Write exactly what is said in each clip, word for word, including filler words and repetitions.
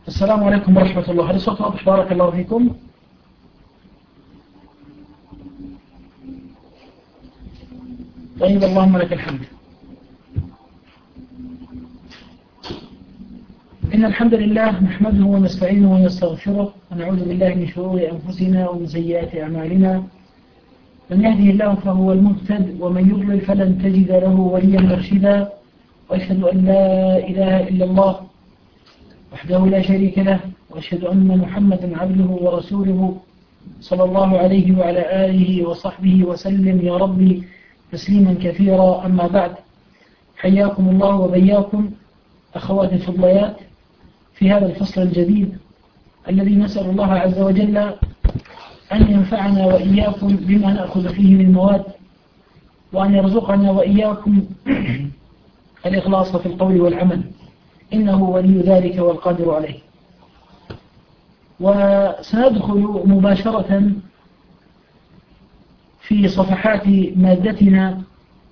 السلام عليكم ورحمة الله. هل الصوت واضح؟ بارك الله فيكم. طيب، اللهم لك الحمد. إن الحمد لله نحمده ونستعينه ونستغفره ونعوذ بالله من شرور أنفسنا ومن سيئات أعمالنا. من يهده الله فهو المهتد ومن يضلل فلن تجد له وليا مرشدا. وأشهد أن لا إله إلا الله وحده لا شريك له، وأشهد أن محمدا عبده ورسوله صلى الله عليه وعلى آله وصحبه وسلم يا ربي تسليما كثيرا. أما بعد، حياكم الله وبياكم أخواتي الفضليات في هذا الفصل الجديد الذي نسأل الله عز وجل أن ينفعنا وإياكم بما نأخذ فيه من مواد، وأن يرزقنا وإياكم الإخلاص في القول والعمل، إنه ولي ذلك والقادر عليه. وسندخل مباشرة في صفحات مادتنا،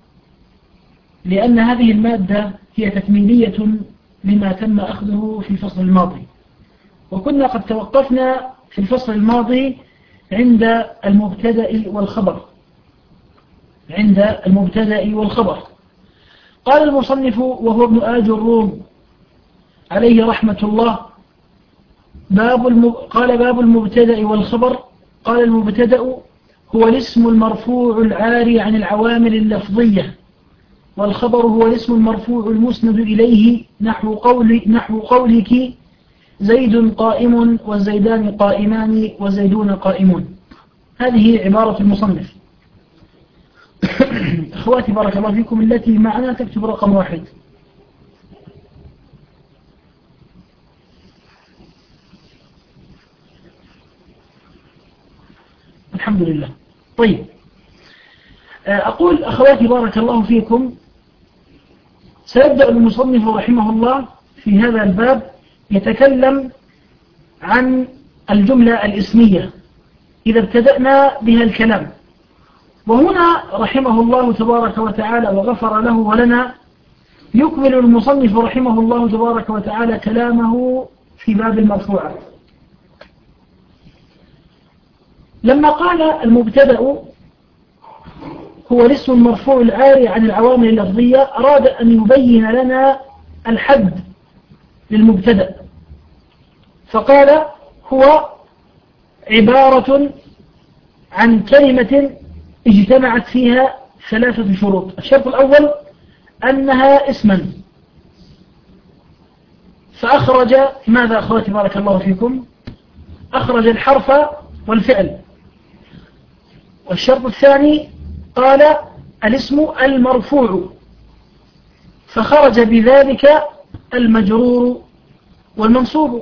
لأن هذه المادة هي تكميلية لما تم أخذه في الفصل الماضي، وكنا قد توقفنا في الفصل الماضي عند المبتدأ والخبر عند المبتدأ والخبر قال المصنف وهو ابن آج الروم عليه رحمة الله: باب الم... قال باب المبتدأ والخبر. قال: المبتدأ هو الاسم المرفوع العاري عن العوامل اللفظية، والخبر هو الاسم المرفوع المسند إليه، نحو قول نحو قولك زيد قائم والزيدان قائمان والزيدون قائمون. هذه عبارة المصنف. أخواتي بارك الله فيكم، التي معنا تكتب رقم واحد. الحمد لله. طيب، أقول أخواتي بارك الله فيكم، سيبدأ المصنف رحمه الله في هذا الباب يتكلم عن الجملة الاسمية إذا ابتدأنا بها الكلام. وهنا رحمه الله تبارك وتعالى وغفر له ولنا يكمل المصنف رحمه الله تبارك وتعالى كلامه في باب المرفوعات. لما قال المبتدأ هو الاسم المرفوع العاري عن العوامل اللفظية، أراد أن يبين لنا الحد للمبتدأ، فقال: هو عبارة عن كلمة اجتمعت فيها ثلاثة شروط. الشرط الأول أنها اسما، فأخرج ماذا أخواتي بارك الله فيكم؟ أخرج الحرف والفعل. والشرط الثاني قال الاسم المرفوع، فخرج بذلك المجرور والمنصوب.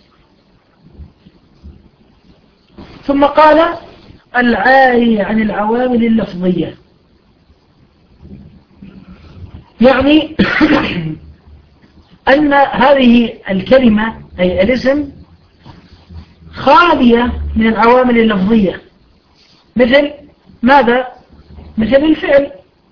ثم قال العاري عن العوامل اللفظية، يعني أن هذه الكلمة أي الاسم خالية من العوامل اللفظية، مثل ماذا؟ مثل الفعل،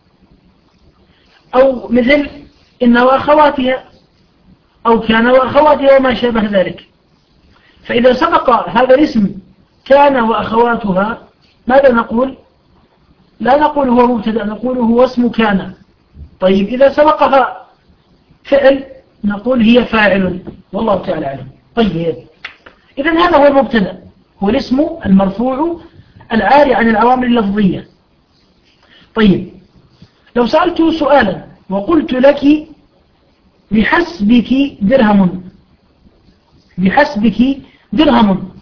أو مثل إن وأخواتها، أو كان وأخواتها وما شابه ذلك. فإذا سبق هذا الاسم كان وأخواتها، ماذا نقول؟ لا نقول هو مبتدأ، نقول هو اسم كان. طيب، إذا سبقها فعل نقول هي فاعل، والله تعالى أعلم. طيب، إذن هذا هو المبتدأ، هو الاسم المرفوع العاري عن العوامل اللفظية. طيب، لو سألت سؤالا وقلت لك بحسبك درهم، بحسبك درهم،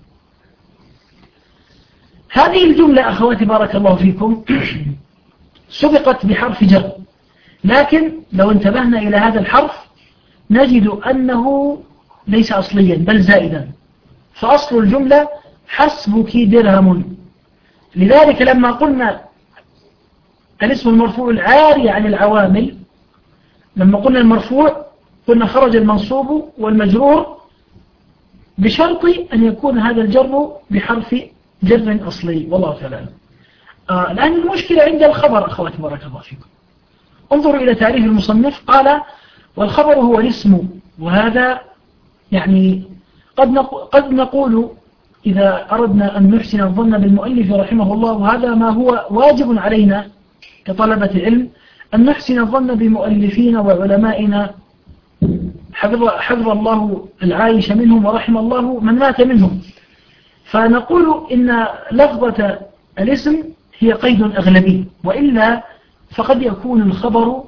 هذه الجملة أخواتي بارك الله فيكم سبقت بحرف جر، لكن لو انتبهنا إلى هذا الحرف نجد أنه ليس أصليا بل زائدا، فأصل الجملة حسبك درهم. لذلك لما قلنا الاسم المرفوع العاري عن العوامل، لما قلنا المرفوع قلنا خرج المنصوب والمجرور بشرط أن يكون هذا الجر بحرف جر أصلي، والله تعالى. آه الآن المشكلة عند الخبر أخواتي بارك الله فيكم. انظروا إلى تعريف المصنف، قال: والخبر هو الاسم، وهذا يعني قد نقول, قد نقول إذا أردنا أن نحسن الظن بالمؤلف رحمه الله، وهذا ما هو واجب علينا كطلبة العلم، أن نحسن الظن بمؤلفين وعلمائنا حفظ, حفظ الله العايش منهم ورحم الله من مات منهم. فنقول إن لفظة الاسم هي قيد أغلبي، وإلا فقد يكون الخبر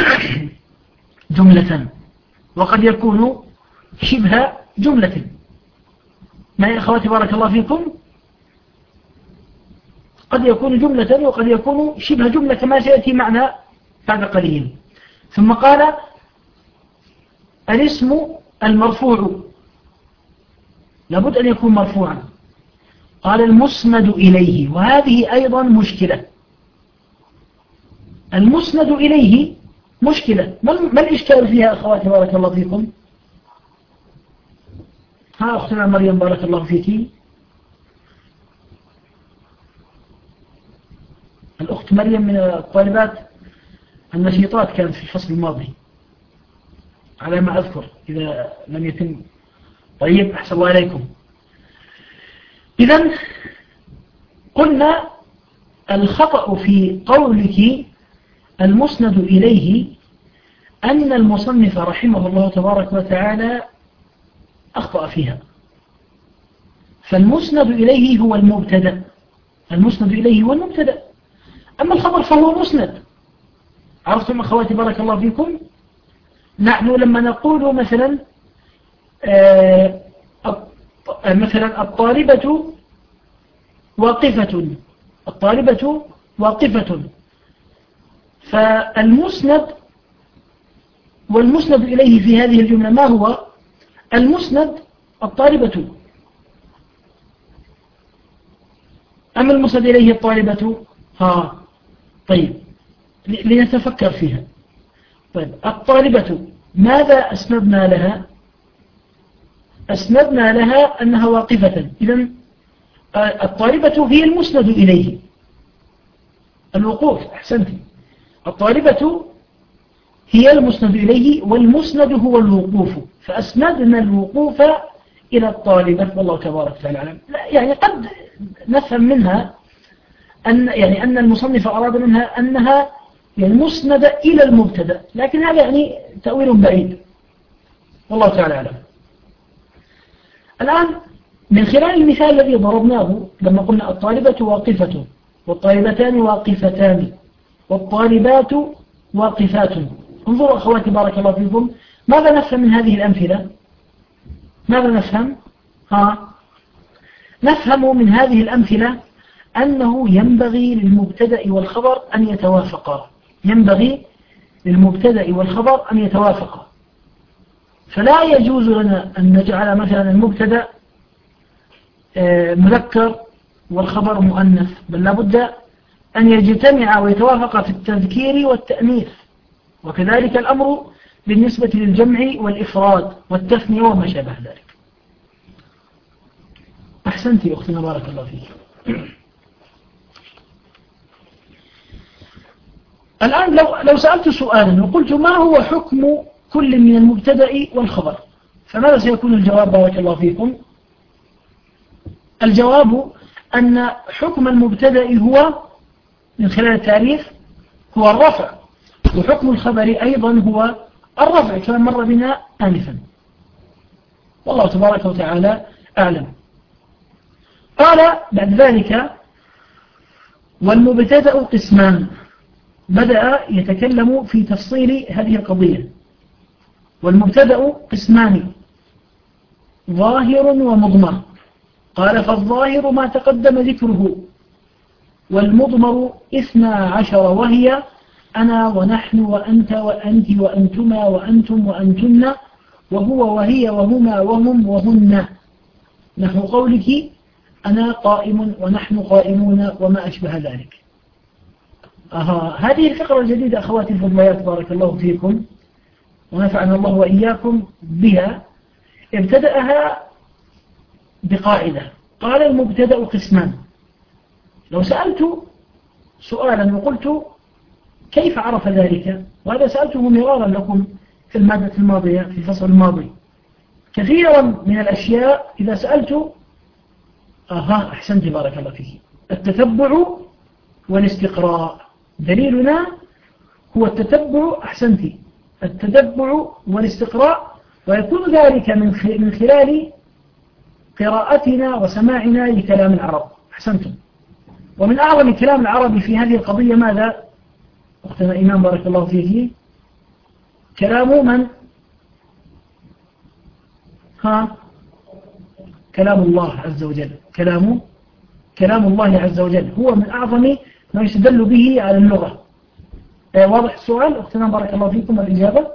جملة وقد يكون شبه جملة. ما يا أخواتي بارك الله فيكم، قد يكون جملة وقد يكون شبه جملة كما سيأتي معنا بعد قليل. ثم قال الاسم المرفوع لابد أن يكون مرفوعا. قال المسند إليه، وهذه أيضا مشكلة. المسند إليه مشكلة، ما الإشكال فيها أخواتي بارك الله فيكم؟ ها أختنا مريم بارك الله فيك. الأخت مريم من الطالبات النشيطات كانت في الفصل الماضي على ما أذكر، إذا لم يتم. طيب أحسن الله عليكم. إذن قلنا الخطأ في قولك المسند إليه أن المصنف رحمه الله تبارك وتعالى أخطأ فيها. فالمسند إليه هو المبتدأ، المسند إليه هو المبتدأ، أما الخبر فهو مسند. عرفتم أخواتي بارك الله فيكم؟ نحن لما نقول مثلا آه مثلا الطالبة واقفة، الطالبة واقفة، فالمسند والمسند إليه في هذه الجملة ما هو؟ المسند الطالبة، أما المسند إليه الطالبة. ها طيب لنتفكر فيها. طيب الطالبة ماذا أسندنا لها؟ أسندنا لها أنها واقفة، إذن الطالبة هي المسند إليه، الوقوف. أحسنت، الطالبة هي المسند إليه والمسند هو الوقوف، فأسندنا الوقوف إلى الطالبة والله تبارك وتعالى. يعني قد نفهم منها أن يعني أن المصنف أراد منها أنها يعني مسندة إلى المبتدأ، لكن هذا يعني تأويل بعيد والله تعالى أعلم. الآن من خلال المثال الذي ضربناه لما قلنا الطالبة واقفة والطالبتان واقفتان والطالبات واقفات، انظروا أخواتي بارك الله فيكم، ماذا نفهم من هذه الأمثلة؟ ماذا نفهم؟ ها نفهم من هذه الأمثلة أنه ينبغي للمبتدأ والخبر أن يتوافقا، ينبغي للمبتدأ والخبر أن يتوافقا. فلا يجوز لنا أن نجعل مثلا المبتدأ مذكر والخبر مؤنث، بل لابد أن يجتمع ويتوافق في التذكير والتأنيث، وكذلك الأمر بالنسبة للجمع والإفراد والتثنية وما شابه ذلك. أحسنتي أختنا بارك الله فيك. الآن لو, لو سألت سؤالا وقلت ما هو حكم كل من المبتدأ والخبر، فماذا سيكون الجواب بارك الله فيكم؟ الجواب أن حكم المبتدأ هو من خلال التعريف هو الرفع، وحكم الخبر أيضا هو الرفع كما مر بنا آنفا، والله تبارك وتعالى أعلم. قال بعد ذلك والمبتدأ قسمان، بدأ يتكلم في تفصيل هذه القضية. والمبتدأ قسمان ظاهر ومضمر، قال فالظاهر ما تقدم ذكره، والمضمر اثنا عشر وهي أنا ونحن وأنت وأنت وأنتما وأنتم وأنتن وهو وهي وهما وهم وهن، نحو قولك أنا قائم ونحن قائمون وما أشبه ذلك. أها هذه الفقرة الجديدة أخواتي الفضليات بارك الله فيكم ونفعنا الله وإياكم بها، ابتدأها بقاعدة قال المبتدأ قسمان. لو سألت سؤالا وقلت كيف عرف ذلك، وهذا سألته مرارا لكم في المادة الماضية في الفصل الماضي، كثيرا من الأشياء إذا سألت أها أحسنت بارك الله فيك، التتبع والاستقراء، دليلنا هو التتبع، أحسنتي، التتبع والاستقراء، ويكون ذلك من خلال قراءتنا وسماعنا لكلام العرب. أحسنتم. ومن أعظم كلام العرب في هذه القضية ماذا؟ أختنا إمام بارك الله فيه، كلام من؟ ها؟ كلام الله عز وجل. كلام كلام الله عز وجل هو من أعظم ما يستدل به على اللغة. واضح السؤال أختنا بارك الله فيكم الإجابة؟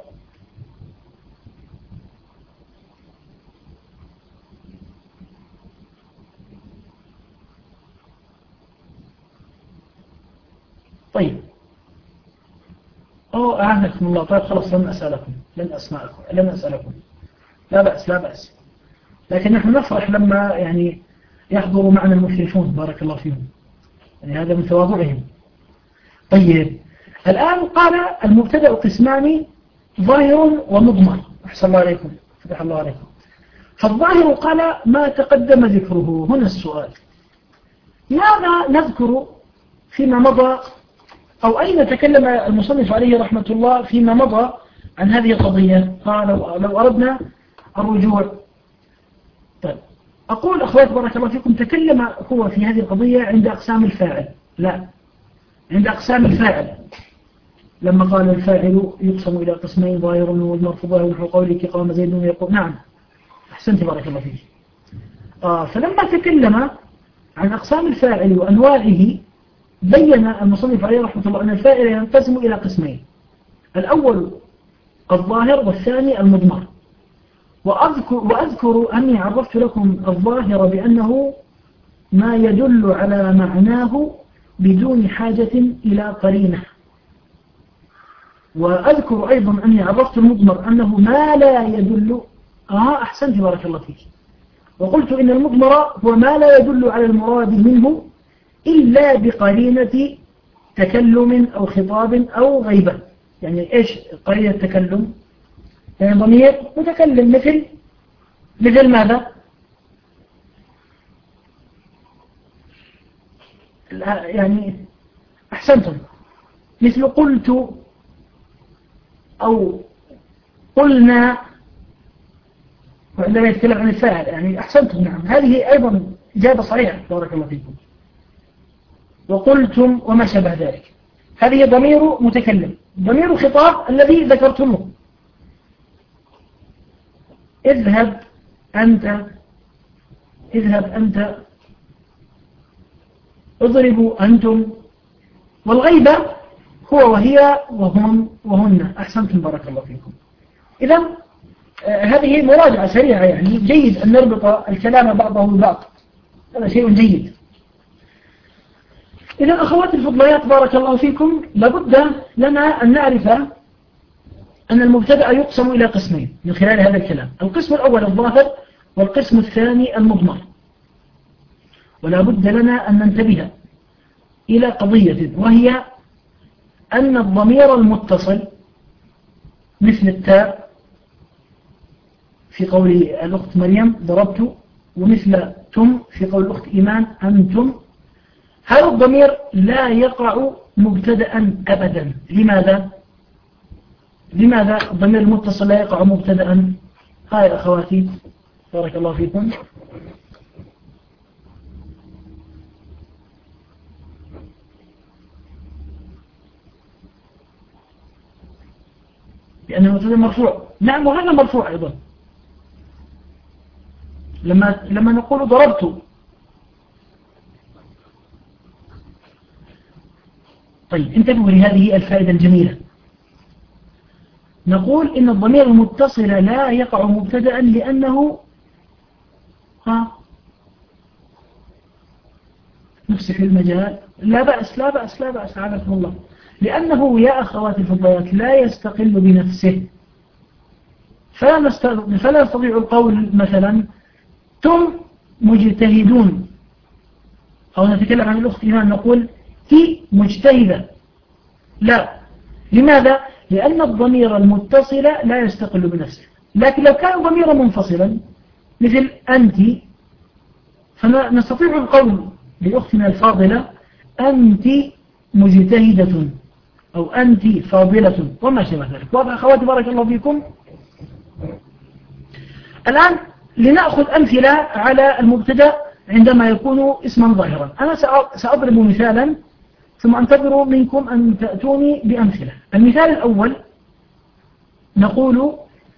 طيب. أو أعانكم الله. طيب خلاص لن أسألكم لن أسمعكم لن أسألكم لا بأس لا بأس. لكن نحن نفرح لما يعني يحضروا معنا المشرفون بارك الله فيهم، يعني هذا من تواضعهم. طيب الآن قال المبتدأ قسمان ظاهر ومضمر. أحسن الله عليكم، فتح الله عليكم. فالظاهر قال ما تقدم ذكره. هنا السؤال، ماذا نذكر فيما مضى، أو أين تكلم المصنف عليه رحمة الله فيما مضى عن هذه القضية؟ قال لو أردنا الرجوع. طيب أقول أخوات بارك الله فيكم، تكلم هو في هذه القضية عند أقسام الفاعل، لا عند أقسام الفاعل، لما قال الفاعل يقسم إلى قسمين ظاهر والمرفوض ونحو قولك قام زيد يقول. نعم أحسنت بارك الله فيك. آه فلما تكلم عن أقسام الفاعل وأنواعه بين المصنف عليه رحمة الله أن الفاعل ينقسم إلى قسمين، الأول الظاهر والثاني المضمر. وأذكر, وأذكر أني عرفت لكم الظاهر بأنه ما يدل على معناه بدون حاجة إلى قرينة، وأذكر أيضا أني عرفت المضمر أنه ما لا يدل. آه أحسنت بارك الله فيك. وقلت إن المضمر هو ما لا يدل على المراد منه إلا بقرينة تكلم أو خطاب أو غيبة. يعني إيش قرينة تكلم؟ يعني ضمير متكلم، مثل مثل ماذا؟ يعني أحسنتم، مثل قلت أو قلنا، وعندما يتكلم عن الفاعل يعني أحسنتم. نعم هذه أيضا إجابة صحيحة بارك الله فيكم. وقلتم وما شابه ذلك، هذه ضمير متكلم، ضمير خطاب الذي ذكرتموه. اذهب أنت، اذهب أنت، اضربوا أنتم. والغيبة هو وهي وهم وهن. أحسنتم بارك الله فيكم. إذن آه هذه مراجعة سريعة، يعني جيد أن نربط الكلام بعضه ببعض، هذا شيء جيد. إذن أخواتي الفضليات بارك الله فيكم، لابد لنا أن نعرف أن المبتدأ يقسم إلى قسمين من خلال هذا الكلام. القسم الأول الظاهر، والقسم الثاني المضمر. ولا بد لنا أن ننتبه إلى قضية، وهي أن الضمير المتصل مثل التاء في قول الأخت مريم ضربت، ومثل تم في قول الأخت إيمان أنتم، هذا الضمير لا يقع مبتدأ أبدا. لماذا؟ لماذا الضمير المتصل لا يقع مبتدأ؟ هاي أخواتي بارك الله فيكم. لأنه المبتدأ مرفوع. نعم وهذا مرفوع أيضا. لما لما نقول ضربت. طيب انتبهوا لهذه الفائدة الجميلة. نقول إن الضمير المتصل لا يقع مبتدأ لأنه ها نفسح المجال. لا بأس لا بأس لا بأس عافاكم الله. لأنه يا أخواتي الفضليات لا يستقل بنفسه، فلا نستطيع فلا نستطيع القول مثلا تم مجتهدون، أو نتكلم عن الأخت إيمان نقول هي مجتهدة. لا. لماذا؟ لأن الضمير المتصل لا يستقل بنفسه. لكن لو كان ضميرا منفصلا مثل أنت، فنستطيع القول لأختنا الفاضلة أنت مجتهدة أو أنت فاضلة وما شابه ذلك. واضح أخواتي بارك الله فيكم؟ الآن لنأخذ أمثلة على المبتدأ عندما يكون اسما ظاهرا. أنا سأضرب مثالا ثم أنتظر منكم أن تأتوني بأمثلة. المثال الأول نقول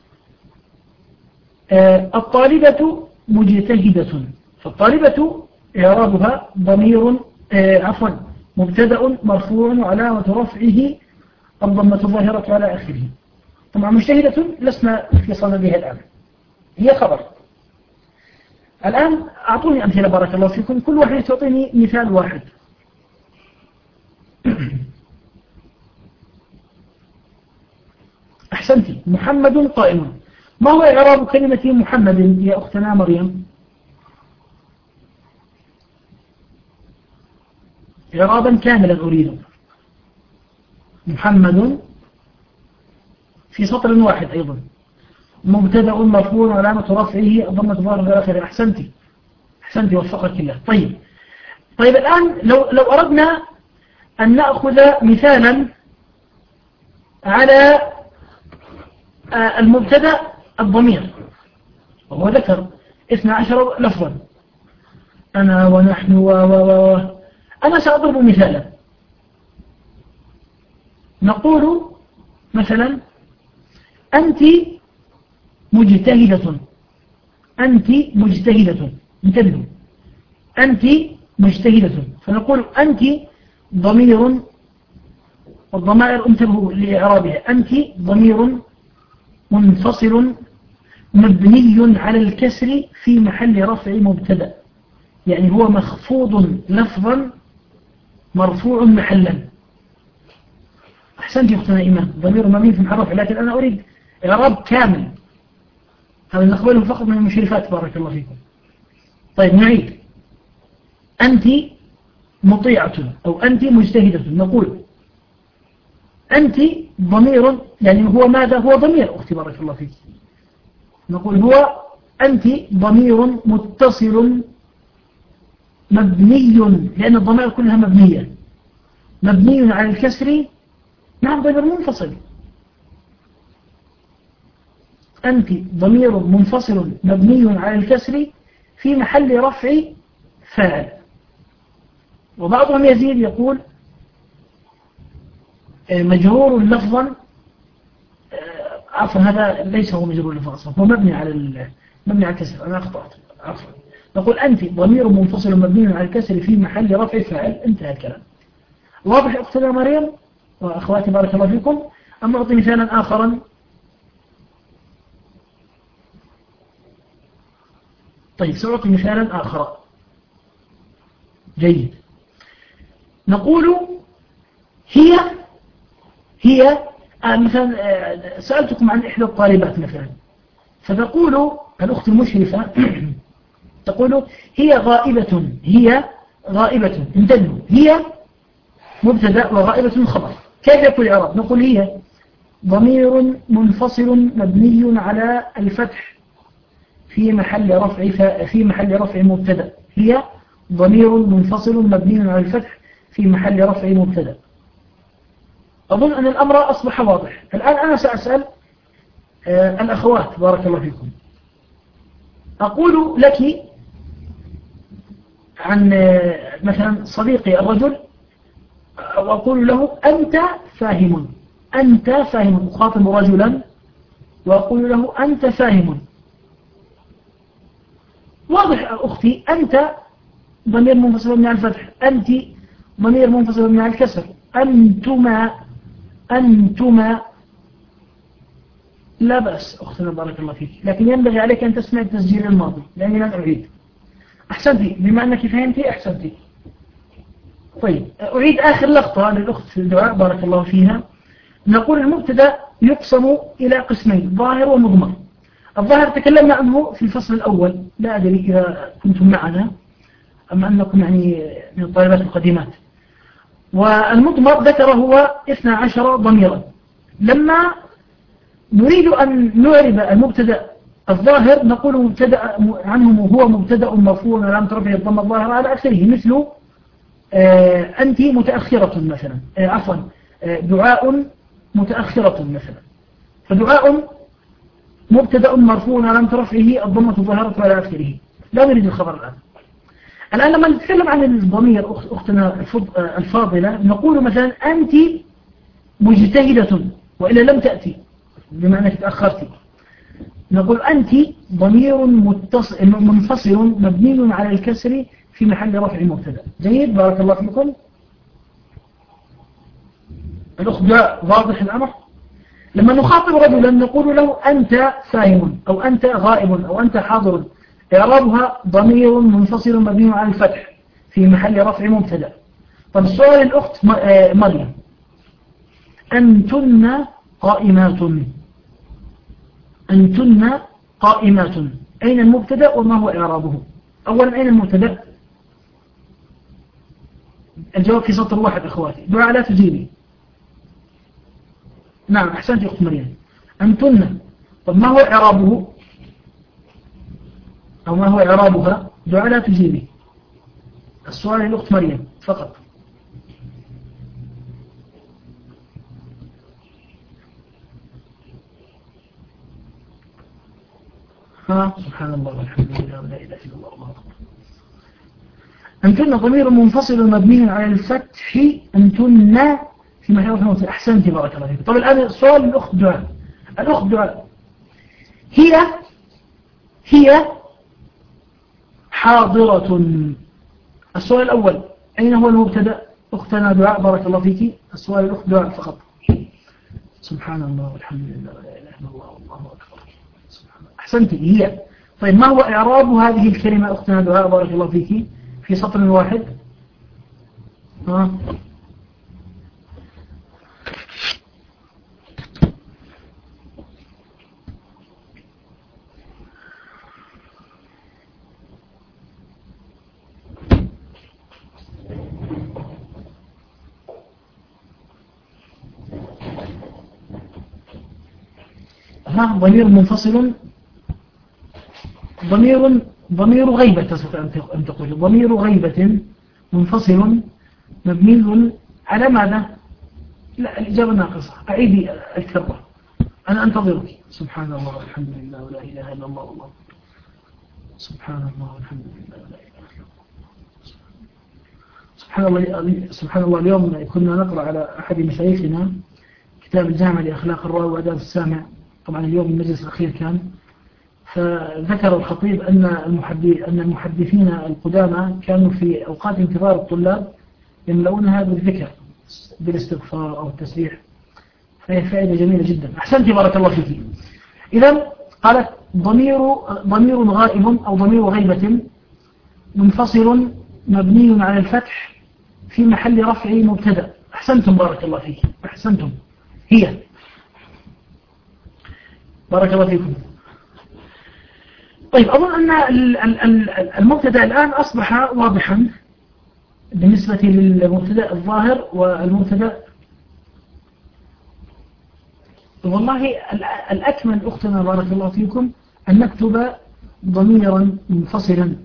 آه الطالبة مجتهدة. فالطالبة إعرابها ضمير آه عفوا مبتدأ مرفوع وعلامة رفعه الضمة الظاهرة على آخره. طبعا مجتهدة لسنا في صددها الآن، هي خبر. الآن أعطوني أمثلة بارك الله فيكم، كل واحد تعطيني مثال واحد. أحسنتي. محمد قائم. ما هو إعراب كلمة محمد يا أختنا مريم؟ إعرابا كاملا أريد. محمد في سطر واحد أيضا مبتدأ مرفوع وعلامة رفعه الضمة الظاهرة في آخره. أحسنتي أحسنتي وفقك الله. طيب طيب الآن لو لو أردنا أن نأخذ مثالا على المبتدأ الضمير وهو ذكر اثنى عشر لفظا، أنا ونحن و و و أنا سأضرب مثالا. نقول مثلا أنت مجتهدة. أنت مجتهدة. انتبهوا، أنت مجتهدة. فنقول أنت ضمير، والضمائر انتبهوا لإعرابها. أنت ضمير منفصل مبني على الكسر في محل رفع مبتدأ، يعني هو مخفوض لفظا مرفوع محلا. أحسنت يا أختنا إيمان، ضمير مبني في محل رفع، لكن أنا أريد إعراب كامل، هذا نقبله فقط من المشرفات بارك الله فيكم. طيب نعيد. أنت مطيعة أو أنت مجتهدة. نقول أنت ضمير، يعني هو ماذا؟ هو ضمير أختي بارك الله فيك. نقول هو أنت ضمير متصل مبني، لأن الضمائر كلها مبنية، مبني على الكسر. نعم ضمير منفصل. أنت ضمير منفصل مبني على الكسر في محل رفع فاعل. وبعضهم يزيد يقول مجرور لفظا، عفوا هذا ليس هو مجرور لفظا، هو مبني على مبني على الكسر. أنا أخطأت عفوا. نقول أنت ضمير منفصل مبني على الكسر في محل رفع فاعل. انتهى الكلام. واضح أختنا مريم وأخواتي بارك الله فيكم؟ أما أعطي مثالا آخرا. طيب سأعطي مثالا آخر. جيد. نقول هي هي مثلا سألتكم عن إحدى الطالبات مثلا، فتقول الأخت المشرفة تقول هي غائبة. هي غائبة. انتبهوا، هي مبتدأ وغائبة خبر. كيف يكون الإعراب؟ نقول هي ضمير منفصل مبني على الفتح في محل رفع في محل رفع مبتدأ. هي ضمير منفصل مبني على الفتح في محل رفع مبتدأ. أظن أن الأمر أصبح واضح. الآن أنا سأسأل آه الأخوات بارك الله فيكم. أقول لك عن آه مثلا صديقي الرجل، وأقول له أنت فاهم. أنت فاهم. أخاطب رجلا وأقول له أنت فاهم. واضح أختي. أنت ضمير منفصل من الفتح، أنت ضمير منفصل من الكسر، أنتما أنتما لا بأس أختنا بارك الله فيك، لكن ينبغي عليك أن تسمع التسجيل الماضي لأني لن أعيد. أحسنتي. بما أنك فهمتي أحسنتي. طيب أعيد آخر لقطة للأخت الدعاء بارك الله فيها. نقول المبتدأ يقسم إلى قسمين، ظاهر ومضمر. الظاهر تكلمنا عنه في الفصل الأول، لا أدري إذا كنتم معنا أما أنكم يعني من الطالبات القديمات. والمضمر ذكر هو اثنى عشر ضميرا. لما نريد أن نعرب المبتدأ الظاهر نقول مبتدأ عنه هو مبتدأ مرفوع علامة رفعه الضمة الظاهرة على آخره، مثل آه أنت متأخرة مثلا، آه عفوا آه دعاء متأخرة مثلا. فدعاء مبتدأ مرفوع علامة رفعه الضمة الظاهرة على آخره. لا نريد الخبر الآن. الآن لما نتكلم عن الضمير أختنا الفاضلة نقول مثلا أنت مجتهدة وإلا لم تأتي بمعنى تأخرتي، نقول أنت ضمير متصل منفصل مبني على الكسر في محل رفع مبتدأ. جيد، بارك الله فيكم. الأخت دعاء واضح الأمر. لما نخاطب رجلا نقول له أنت فاهم أو أنت غائب أو أنت حاضر، إعرابها ضمير منفصل مبني على الفتح في محل رفع مبتدأ. طب السؤال الأخت مريم، أنتن قائمات، أنتن قائمات، أين المبتدأ وما هو إعرابه؟ أولا أين المبتدأ؟ الجواب في سطر واحد أخواتي. دعاء لا تجيبي. نعم أحسنت يا أخت مريم. أنتن، طب ما هو إعرابه أو ما هو إعرابها؟ دعاء لا تجيبي. السؤال للأخت مريم فقط. ها سبحان الله والحمد لله ولا إله إلا الله والله أكبر. أنتن ضمير منفصل مبني على الفتح، أنتن في محل رفع. أحسنتي بارك الله فيك. طب الآن السؤال للأخت دعاء. الأخت دعاء هي هي حاضرة. السؤال الأول أين هو المبتدأ؟ أختنا دعاء بارك الله فيك. السؤال الأخت دعاء فقط. سبحان الله والحمد لله ولا إله إلا الله والله أكبر. أحسنتي هي. طيب ما هو إعراب هذه الكلمة أختنا دعاء بارك الله فيك في سطر واحد؟ ها ها ضمير منفصل، ضمير ضمير غيبة تستطيع أن تقول ضمير غيبة منفصل مبني على ماذا؟ لا الإجابة ناقصة. أعيدي الكرة أنا أنتظرك. سبحان الله والحمد لله ولا إله إلا الله والله. سبحان الله والحمد لله ولا إله إلا الله. سبحان الله سبحان الله. اليوم كنا نقرأ على أحد مشايخنا كتاب الجامع لأخلاق الراوي وآداب السامع. طبعا اليوم المجلس الأخير كان، فذكر الخطيب أن أن المحدثين القدامى كانوا في أوقات انتظار الطلاب يملؤونها بالذكر بالاستغفار أو التسبيح، فهي فائدة جميلة جدا. أحسنتي بارك الله فيك. إذا قالت ضمير ضمير غائب أو ضمير غيبة منفصل مبني على الفتح في محل رفع مبتدأ. أحسنتم بارك الله فيك. أحسنتم هي بارك الله فيكم. طيب أظن أن المبتدأ الآن أصبح واضحا بالنسبة للمبتدأ الظاهر والمبتدأ. والله الأكمل أختنا بارك الله فيكم أن نكتب ضميرا منفصلا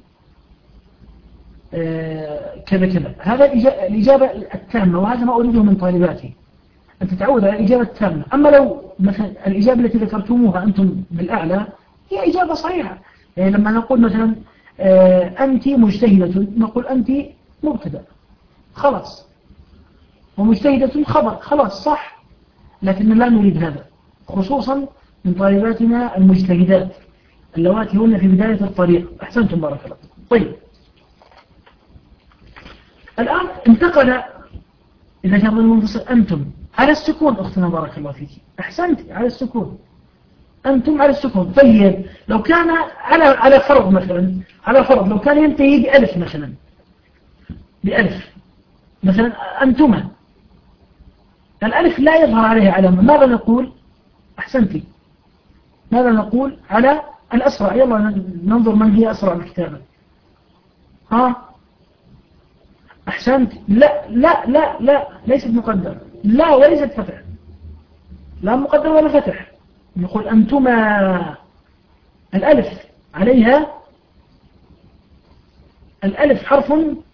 كذا كذا. هذا الإجابة التامة، وهذا ما أريده من طالباتي أن تتعود على الإجابة التامة. أما لو مثلا الإجابة التي ذكرتموها أنتم بالأعلى هي إجابة صحيحة. يعني لما نقول مثلا أنت مجتهدة نقول أنت مبتدأ خلاص، ومجتهدة خبر خلاص صح، لكن لا نريد هذا، خصوصا من طالباتنا المجتهدات اللواتي هن في بداية الطريق. أحسنتم بارك الله. طيب الآن انتقل إذا كان المنفصل أنتم على السكون. أختنا بارك الله فيك. أحسنت على السكون. أنتم على السكون. طيب لو كان على على فرض مثلا على فرض لو كان ينتهي بألف مثلا بألف مثلا أنتما، الألف لا يظهر عليه علامة، ماذا نقول؟ أحسنتي ماذا نقول على الأسرع؟ يلا ننظر من هي أسرع الكتابة. ها أحسنت. لا لا لا لا ليست مقدر، لا وليست فتح، لا مقدر ولا فتح. نقول أنتما، الألف عليها، الألف حرف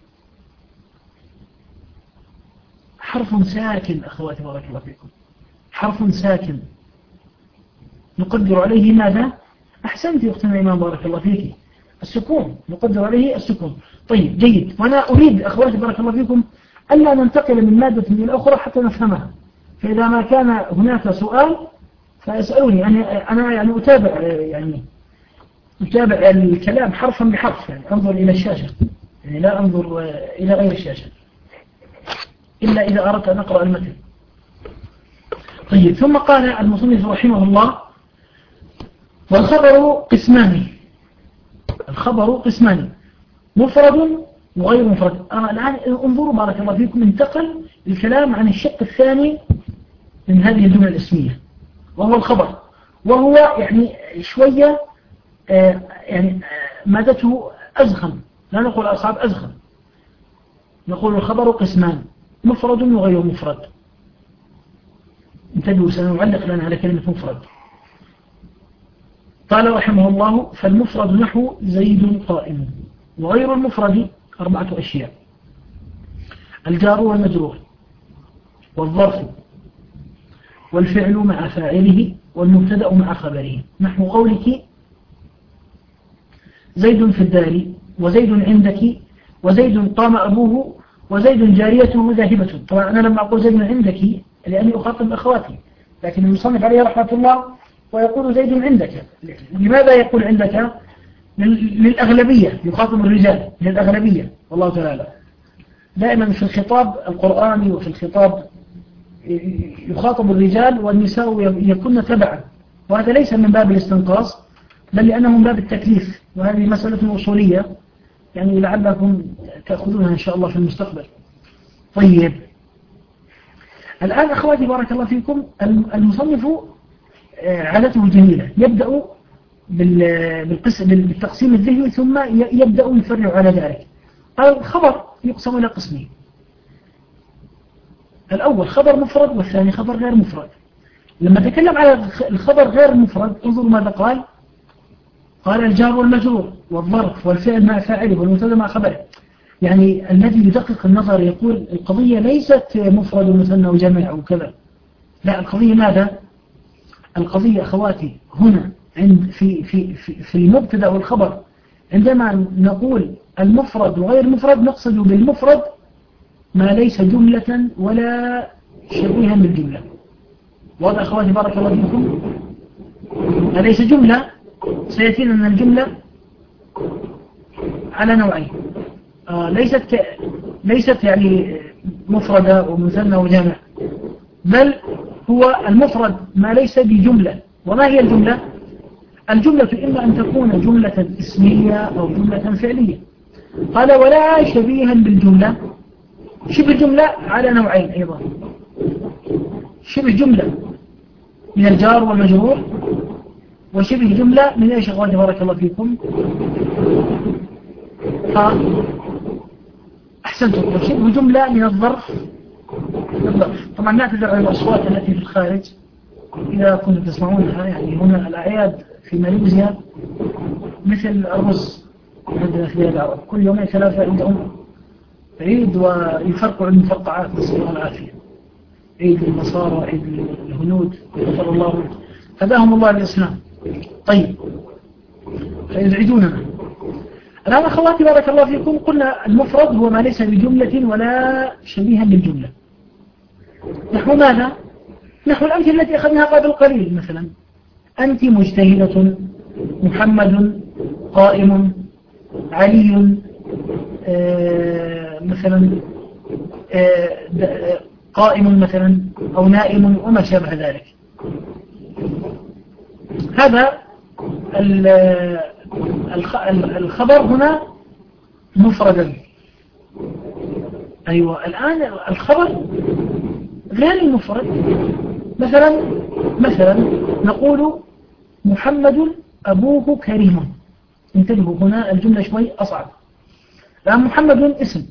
حرف ساكن أخواتي بارك الله فيكم، حرف ساكن نقدر عليه ماذا؟ أحسنت يا أختنا إمام بارك الله فيك، السكون، نقدر عليه السكون. طيب جيد، وأنا أريد أخواتي بارك الله فيكم ألا ننتقل من مادة من الأخرى حتى نفهمها، فإذا ما كان هناك سؤال فاسألوني. أنا أنا يعني أتابع يعني أتابع الكلام حرفا بحرف، يعني أنظر إلى الشاشة، يعني لا أنظر إلى غير الشاشة إلا إذا أردت أن أقرأ المتن. طيب، ثم قال المصنف رحمه الله: والخبر قسمان. الخبر قسمان، مفرد وغير مفرد. آه الآن انظروا بارك الله فيكم، انتقل الكلام عن الشق الثاني من هذه الجملة الاسمية، وهو الخبر، وهو يعني شوية آه يعني آه مادته أزخم، لا نقول أصعب، أزخم. نقول الخبر قسمان، مفرد وغير مفرد. انتبهوا، سنعلق لنا على كلمة مفرد. قال رحمه الله: فالمفرد نحو زيد قائم. وغير المفرد أربعة أشياء: الجار والمجرور، والظرف، والفعل مع فاعله، والمبتدأ مع خبره. نحو قولك: زيد في الدار، وزيد عندك، وزيد قام أبوه، وزيد جاريته ذاهبة. طبعا أنا لما أقول زيد عندك لأني أخاطب أخواتي، لكن المصنف عليه رحمة الله ويقول زيد عندك. لماذا يقول عندك؟ للأغلبية، يخاطب الرجال للأغلبية، والله تعالى دائما في الخطاب القرآني وفي الخطاب يخاطب الرجال والنساء يكون تبعا، وهذا ليس من باب الاستنقاص بل لأنه من باب التكليف، وهذه مسألة أصولية يعني لعلكم تأخذونها إن شاء الله في المستقبل. طيب، الآن أخواتي بارك الله فيكم، المصنف عادته جميلة، يبدأ بالتقسيم الذهني ثم يبدأ يفرع على ذلك. الخبر يقسم إلى قسمين: الأول خبر مفرد، والثاني خبر غير مفرد. لما تكلم على الخبر غير مفرد انظروا ماذا قال: قال الجار والمجرور، والظرف، والفعل مع فاعله، والمبتدا مع خبره. يعني الذي يدقق النظر يقول القضية ليست مفرد ومثنى وجمع أو كذا، لا، القضية ماذا؟ القضية أخواتي هنا عند في في في, في المبتدا والخبر، عندما نقول المفرد وغير المفرد نقصد بالمفرد ما ليس جملة ولا شبيها بالجملة. واضح أخواتي بارك الله فيكم؟ ما ليس جملة، سيأتينا أن الجملة على نوعين، آه ليست ليست يعني مفردة ومثنى وجمع، بل هو المفرد ما ليس بجملة. وما هي الجملة؟ الجملة إما أن تكون جملة اسمية أو جملة فعلية. قال: ولا شبيها بالجملة. شبه جملة على نوعين أيضا: شبه جملة من الجار والمجرور، وشبه جملة من ايش اخواني بارك الله فيكم؟ ها احسنتم، شبه جملة من الظرف. الظرف طبعا نعتذر عن الاصوات التي في الخارج اذا كنتم تسمعونها، يعني هنا الاعياد في ماليزيا مثل الرز عندنا في العرب، كل يومين ثلاثة عندهم عيد ويفرقوا المفرقعات، نسأل الله العافية. عيد النصارى، عيد الهنود، غفر الله، هداهم الله الإسلام. طيب، فيزعجوننا. الآن أخواتي بارك الله فيكم، قلنا المفرد هو ما ليس بجملة ولا شبيها بالجملة. نحو ماذا؟ نحو الأمثلة التي أخذناها قبل قليل، مثلا: أنت مجتهدة، محمد قائم، علي آه مثلا آه قائم مثلا، أو نائم، وما شابه ذلك. هذا الخبر هنا مفردا. أيوة، الآن الخبر غير المفرد، مثلا مثلا نقول محمد أبوه كريم. انتبهوا، هنا الجملة شوي أصعب. الآن محمد اسم،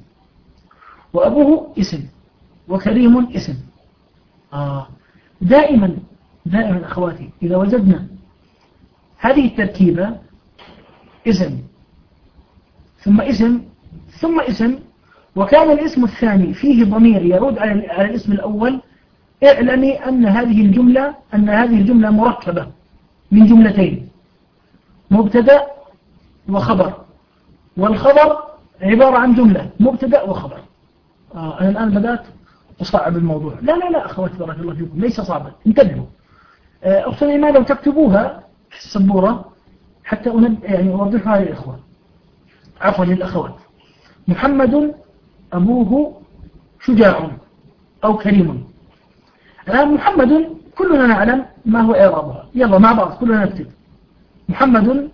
وأبوه اسم، وكريم اسم. آه. دائما دائما أخواتي إذا وجدنا هذه التركيبة اسم ثم اسم ثم اسم وكان الاسم الثاني فيه ضمير يعود على على الاسم الأول، اعلمي أن هذه الجملة أن هذه الجملة مركبة من جملتين، مبتدأ وخبر، والخبر عبارة عن جملة مبتدأ وخبر. آه أنا الآن بدأت أصعب الموضوع. لا لا لا أخواتي بارك الله فيكم، ليس صعبا، انتبهوا. آه أختنا إيمان لو تكتبوها في السبورة حتى أنب... يعني أوضحها للإخوة، عفوا للأخوات. محمد أبوه شجاع أو كريم. الآن محمد كلنا نعلم ما هو إعرابها، يلا مع بعض كلنا نكتب. محمد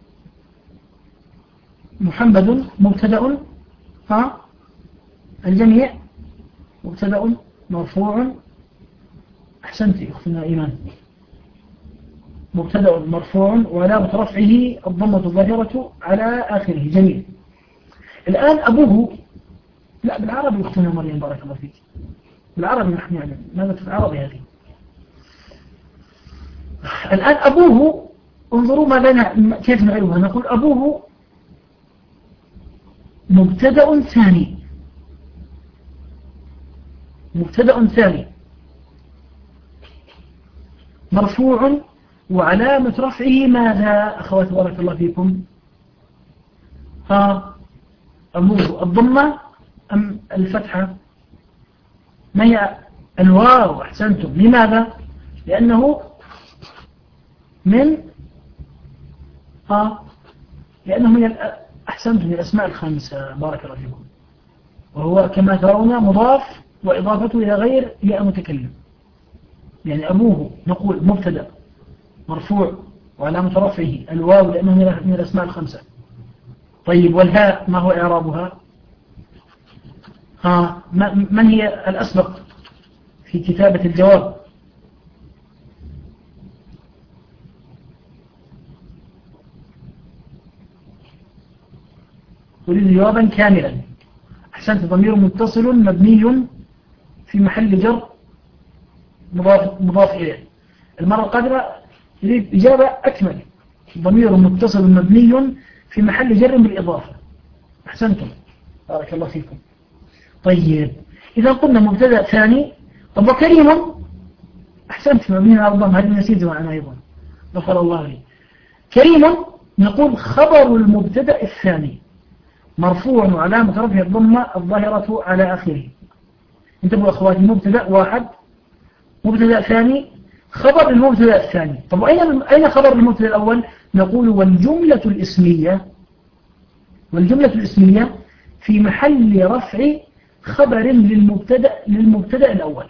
محمد مبتدأ، ها الجميع مبتدأ مرفوع. أحسنتي أختنا إيمان، مبتدأ مرفوع وعلامة رفعه الضمة الظاهرة على آخره. جميل. الآن أبوه، لا بالعربي أختنا مريم بارك الله فيك، بالعربي نحن نعلم ماذا في العربي هذه. الآن أبوه انظروا ما لنا كيف نعرفها. نقول أبوه مبتدأ ثاني، مبتدأ ثاني مرفوع وعلامة رفعه ماذا أخوات بارك الله فيكم؟ ها أبوه الضمة أم الفتحة؟ ما هي؟ الواو. أحسنتم. لماذا؟ لأنه من ها لأنه من أحسنتم من الأسماء الخمسة بارك الله فيكم، وهو كما ترون مضاف وإضافته إلى غير ياء متكلم. يعني أبوه نقول مبتدأ مرفوع وعلامة رفعه الواو لأنه من الأسماء الخمسة. طيب والهاء ما هو إعرابها؟ ها من هي الأسبق في كتابة الجواب؟ أريد جوابا كاملا. أحسنت. ضمير متصل مبني في محل جر مضاف, مضاف إليه. المرة القادمة يريد إجابة أكمل. ضمير متصل مبني في محل جر بالإضافة. أحسنتم بارك الله فيكم. طيب إذا قلنا مبتدأ ثاني. طب وكريم؟ أحسنت مبني على الضم، هذه نسيت معنا أيضا غفر الله لي. كريم نقول خبر المبتدأ الثاني مرفوع وعلامة رفعه الضمة الظاهرة على آخره. انتبهوا أخواتي، مبتدأ واحد، مبتدأ ثاني، خبر المبتدأ الثاني. طب وأين أين خبر المبتدأ الأول؟ نقول والجملة الإسمية، والجملة الإسمية في محل رفع خبر للمبتدأ للمبتدأ الأول.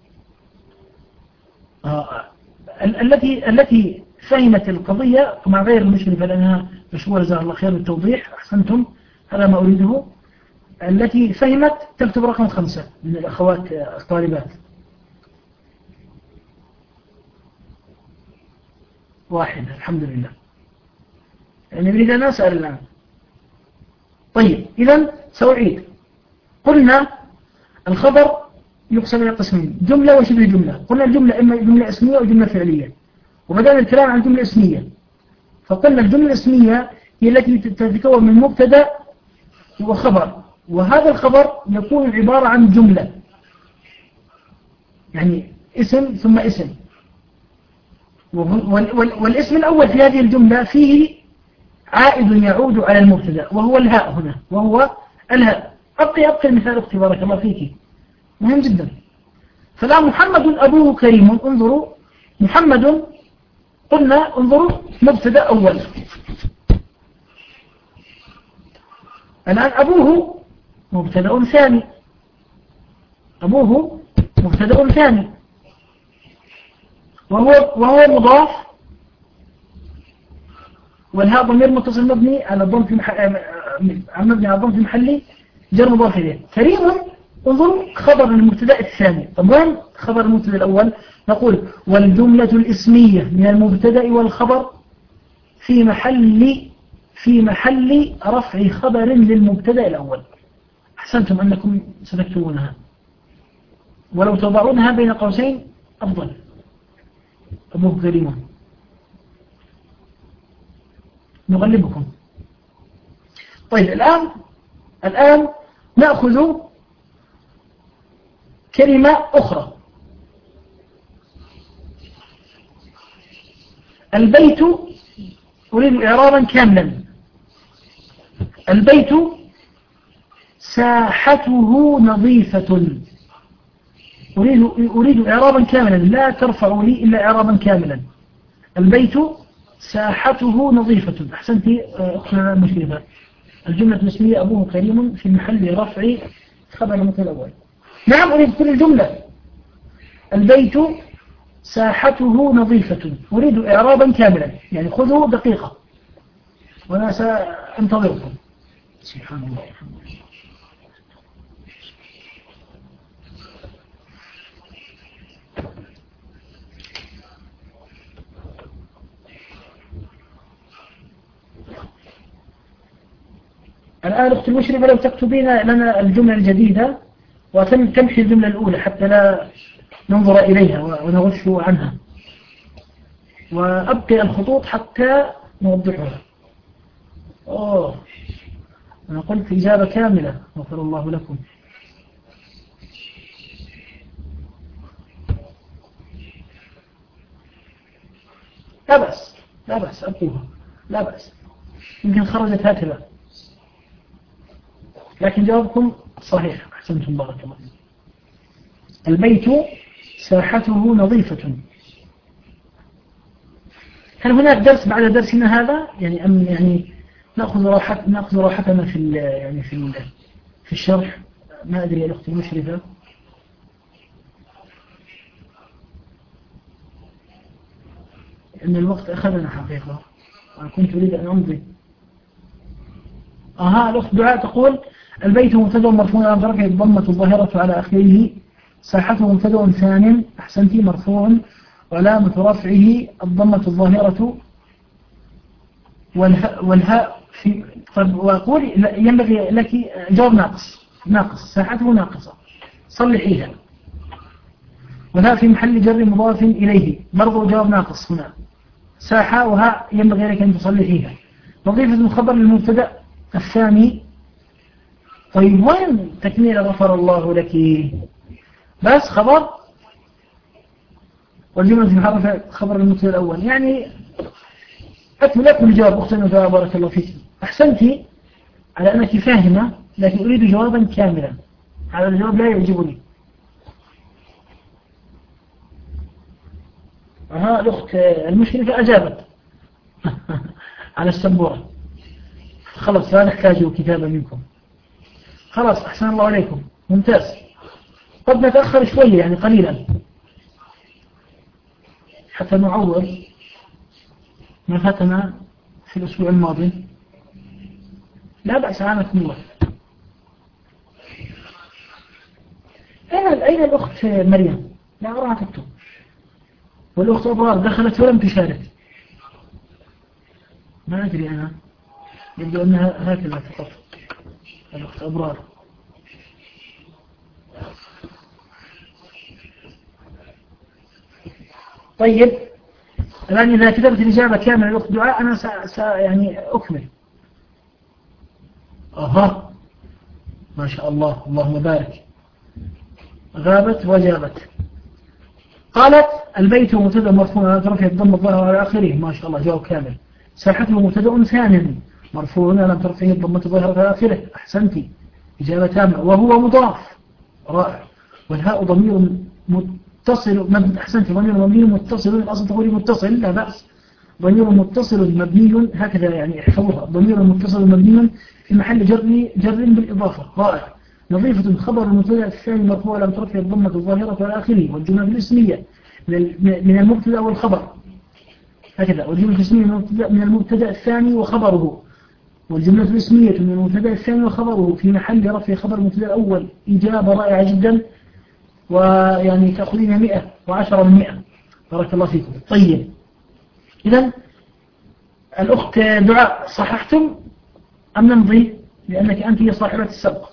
آه. التي التي فهمت القضية مع غير المشرفة لأنها مشغولة جزاها الله خير بالتوضيح. أحسنتم، هذا ما أريده. التي فهمت تكتب رقم خمسة من الأخوات الطالبات. واحد الحمد لله. يعني نريد أن أسأل الآن. طيب إذن سأعيد. قلنا الخبر يقسم إلى قسمين، جملة وشبه جملة. قلنا الجملة إما جملة اسمية أو جملة فعلية، وبدأنا الكلام عن الجملة الاسمية. فقلنا الجملة الاسمية هي التي تتكون من مبتدأ وخبر، وهذا الخبر يكون عبارة عن جملة، يعني اسم ثم اسم. والاسم الأول في هذه الجملة فيه عائد يعود على المبتدأ وهو الهاء هنا، وهو الهاء. أبقي أبقي المثال أختي بارك الله فيك، مهم جدا. فلا محمد أبوه كريم. انظروا محمد قلنا انظروا مبتدأ أول. الآن أبوه مبتدأ ثاني، أبوه مبتدأ ثاني وهو وهو مضاف، والهاء ضمير متصل مبني على الضم في محل مبني على الضم في محل جر مضاف إليه. كريم انظروا خبر المبتدأ الثاني. طب وين خبر المبتدأ الأول؟ نقول والجملة الاسمية من المبتدأ والخبر في محل في محل رفع خبر للمبتدأ الأول. أحسنتم أنكم ستكتبونها، ولو تضعونها بين قوسين أفضل. أبوه كريم. نغلبكم. طيب الآن الآن نأخذ كلمة أخرى. البيت أريد إعرابا كاملا. البيت ساحته نظيفة. أريد أريد إعرابا كاملا، لا ترفعوا لي إلا إعرابا كاملا. البيت ساحته نظيفة. أحسنتي أختنا المشرفة. الجملة الاسمية أبوه كريم في محل رفع خبر المثل الأول. نعم أريد كل الجملة. البيت ساحته نظيفة. أريد إعرابا كاملا، يعني خذوا دقيقة وأنا سأنتظركم. سبحان الله. الآن أخت المشرفة لو تكتبين لنا الجملة الجديدة وتمحي الجملة الأولى حتى لا ننظر إليها ونغش عنها، وأبقي الخطوط حتى نوضحها. أوه أنا قلت إجابة كاملة، غفر الله لكم. لا بأس لا بأس أبقيها، لا بأس، يمكن خرجت هكذا، لكن جوابكم صحيح. أحسنتم بارك الله. البيت ساحته نظيفة. هل هناك درس بعد درسنا هذا؟ يعني أم يعني نأخذ راحة نأخذ راحتنا في يعني في في الشرح؟ ما أدري يا الأخت المشرفة. إن الوقت أخذنا حقيقة، أنا كنت أريد أن أمضي. أها الأخت دعاء تقول البيت مبتدأ مرفوع على رفعه الضمة الظاهرة على آخره، ساحته مبتدأ ثان. أحسنتي، مرفوع وعلامة رفعه الضمة الظاهرة والهاء, والهاء في. طيب وأقول ينبغي لك جواب ناقص. ناقص ساحته ناقصة، صلحيها. والهاء في محل جر مضاف إليه، برضو جواب ناقص هنا. ساحة وهاء ينبغي لك أن تصلحيها. نظيفة خبر للمبتدأ الثاني. طيب وين تكميل غفر الله لك؟ بس خبر والجملة في محل خبر المبتدأ الأول. يعني أكمل أكمل الجواب أختنا بارك الله فيك. أحسنتي على أنك فاهمة، لكن أريد جوابا كاملا. هذا الجواب لا يعجبني. ها الأخت المشرفة أجابت على السبورة. خلاص لا نحتاج كتابة منكم. خلاص أحسن الله عليكم، ممتاز. قد نتأخر شوية يعني قليلا حتى نعوض ما فاتنا في الأسبوع الماضي. لا بأس، عانكم الله. أين أين الأخت مريم؟ لا أراها تكتب. والأخت أبرار دخلت ولم تشارك. ما أدري أنا، يبدو أنها هكذا فقط. الأخت أبرار. طيب الآن إذا كتبت الإجابة كاملة الأخت دعاء أنا سا سا يعني أكمل. أها ما شاء الله، اللهم بارك. غابت وجابت. قالت البيت مبتدأ مرفوع على رفعه الضمة الظاهرة على آخره. ما شاء الله، جواب كامل. ساحته مبتدأ ثان مرفوع على رفعه الضمة الظاهرة على آخره. أحسنتي، إجابة تامة. وهو مضاف، رائع. والهاء ضمير متصل. أحسنتي، ضمير مبني متصل. الأصل تقولي متصل، لا بأس. ضمير متصل مبني، هكذا يعني احفظوها. ضمير متصل مبني في محل جر جر بالإضافة. رائع. نظيفة خبر المبتدأ الثاني مرفوع على رفعه الضمة الظاهرة على آخره. والجملة الاسمية من المبتدأ والخبر، هكذا. والجملة الاسمية من المبتدأ الثاني وخبره. والجملة الاسمية من المبتدأ الثاني وخبره في محل رفع خبر المبتدأ الأول. إجابة رائعة جدا، ويعني تأخذين مئة وعشرة من مئة. بارك الله فيكم. طيب إذن الأخت دعاء صححتم أم نمضي؟ لأنك أنت هي صاحبة السبق.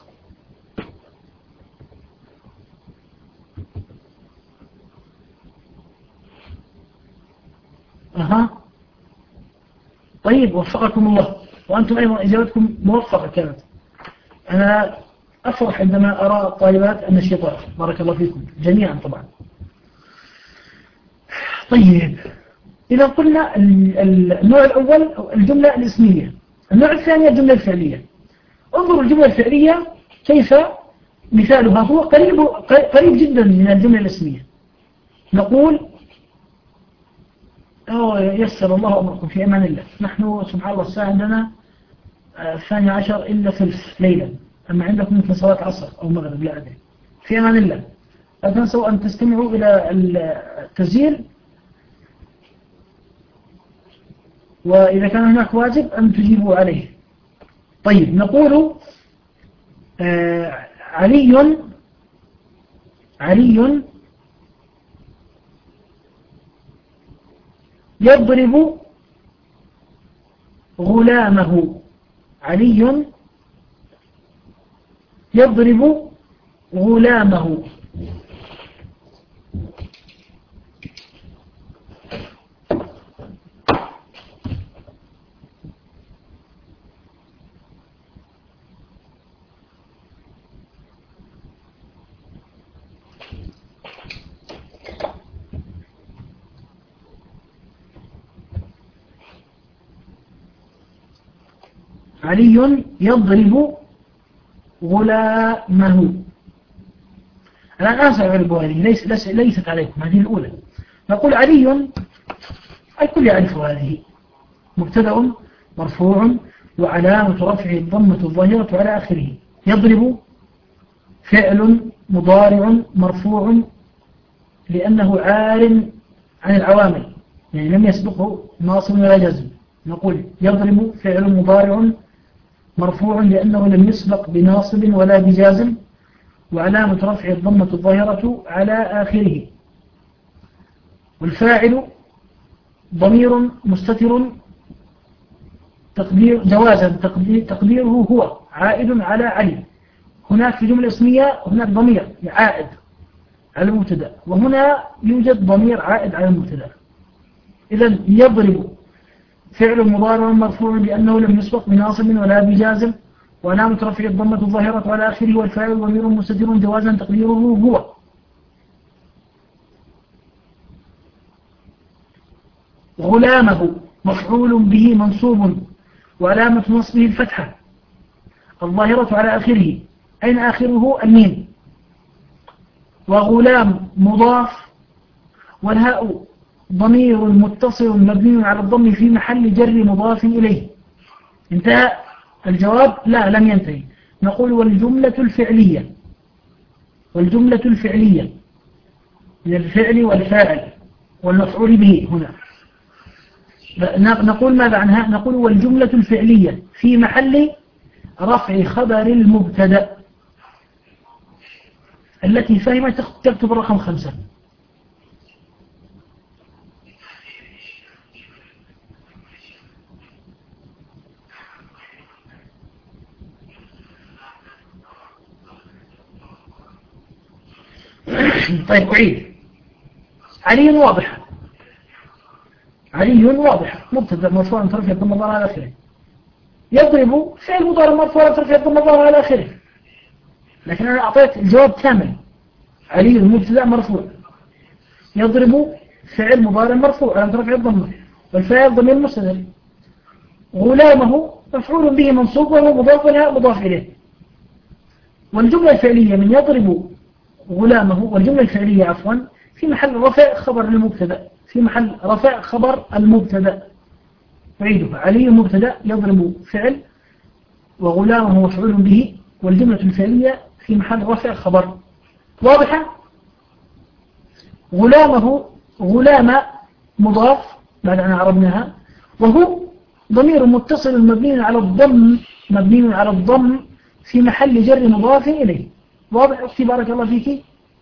طيب وفقكم الله، وأنتم أيضا إجابتكم موفقة كانت. أنا أفرح عندما أرى الطالبات النشيطات، بارك الله فيكم جميعا طبعا. طيب إذا قلنا النوع الأول الجملة الاسمية، النوع الثاني الجملة الفعلية. انظروا الجملة الفعلية كيف مثالها، هو قريب, قريب جدا من الجملة الاسمية. نقول أوه يسر الله أمركم في أمان الله، نحن سبحان الله الساعة عندنا الثاني عشر إلا ثلث ليلا، أما عندكم مثل صلاة عصر أو مغرب لا أدري. في أمان الله، لا تنسوا أن تستمعوا إلى التسجيل، وإذا كان هناك واجب أن تجيبوا عليه. طيب نقول آه علي علي يضرب غلامه، علي يضرب غلامه. علي يضرب غلامه. الآن أنا أعرف هذه، ليس ليس ليست عليكم، هذه الأولى. نقول علي، الكل يعرف هذه، مبتدأ مرفوع وعلامة رفعه الضمة الظاهرة على آخره. يضرب فعل مضارع مرفوع لأنه عار عن العوامل، يعني لم يسبقه ناصب ولا جزم. نقول يضرب فعل مضارع مرفوع لأنه لم يسبق بناصب ولا بجازم، وعلامة رفع الضمة الظاهرة على آخره. والفاعل ضمير مستتر تقدير جوازا تقدير تقديره هو عائد على علي. هناك في جملة اسمية هناك ضمير عائد على المبتدا، وهنا يوجد ضمير عائد على المبتدا. إذن يضرب فعل مضارع مرفوع لأنه لم يسبق بناصب ولا بجازم، وعلامة رفع الضمة الظاهرة على آخره، والفاعل ضمير مستتر جوازا تقديره هو. غلامه مفعول به منصوب وعلامة نصبه الفتحة الظاهرة على آخره. أين آخره؟ الميم. وغلام مضاف، والهاء ضمير متصل مبني على الضم في محل جر مضاف إليه. انتهى الجواب؟ لا، لم ينتهي. نقول والجملة الفعلية، والجملة الفعلية من الفعل والفاعل والمفعول به. هنا نقول ماذا عنها؟ نقول والجملة الفعلية في محل رفع خبر المبتدأ. التي فهمت تكتب الرقم خمسة. طيب أعيد. علي واضحة، علي واضحة مبتدأ مرفوع ترفع الضمة الظاهرة على آخره. يضرب فعل مضارع مرفوع ترفع الضمة الظاهرة على آخره. لكن أنا أعطيت الجواب كامل. علي مبتدأ مرفوع، يضرب فعل مضارع مرفوع على ترفع الضمة، والفاعل ضمير مستتر. غلامه مفعول به منصوب وهو مضاف ولا مضاف إليه. والجملة الفعلية من يضرب غلامه، والجملة الفعلية عفوا في محل رفع خبر المبتدأ، في محل رفع خبر المبتدأ. أعيدها. علي مبتدأ، يضرب فعل، وغلامه مفعول به، والجملة الفعلية في محل رفع خبر. واضحة؟ غلامه، غلام مضاف بعد أن عربناها، وهو ضمير متصل مبني على الضم، مبني على الضم في محل جر مضاف إليه. واضح أختي بارك الله فيك؟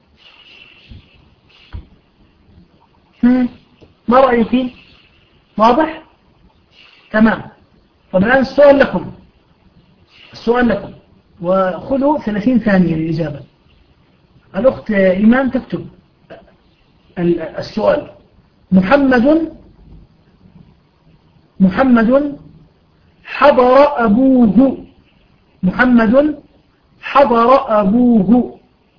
ما رأيك؟ واضح؟ تمام. طب الآن السؤال لكم، السؤال لكم، وخذوا ثلاثين ثانية للإجابة. الأخت إيمان تكتب السؤال: محمد محمد حضر أبوه. محمد حضر أبوه.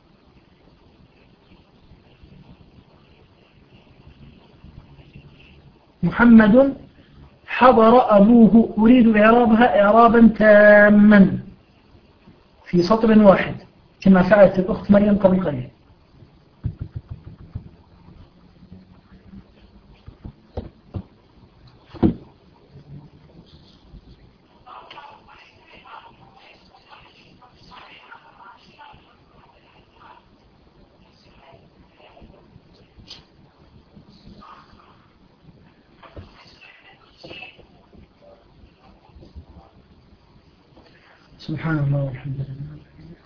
محمد حضر أبوه. أريد إعرابها إعرابا تاما في سطر واحد كما فعلت الأخت مريم قبل قليل. سبحان الله والحمد لله.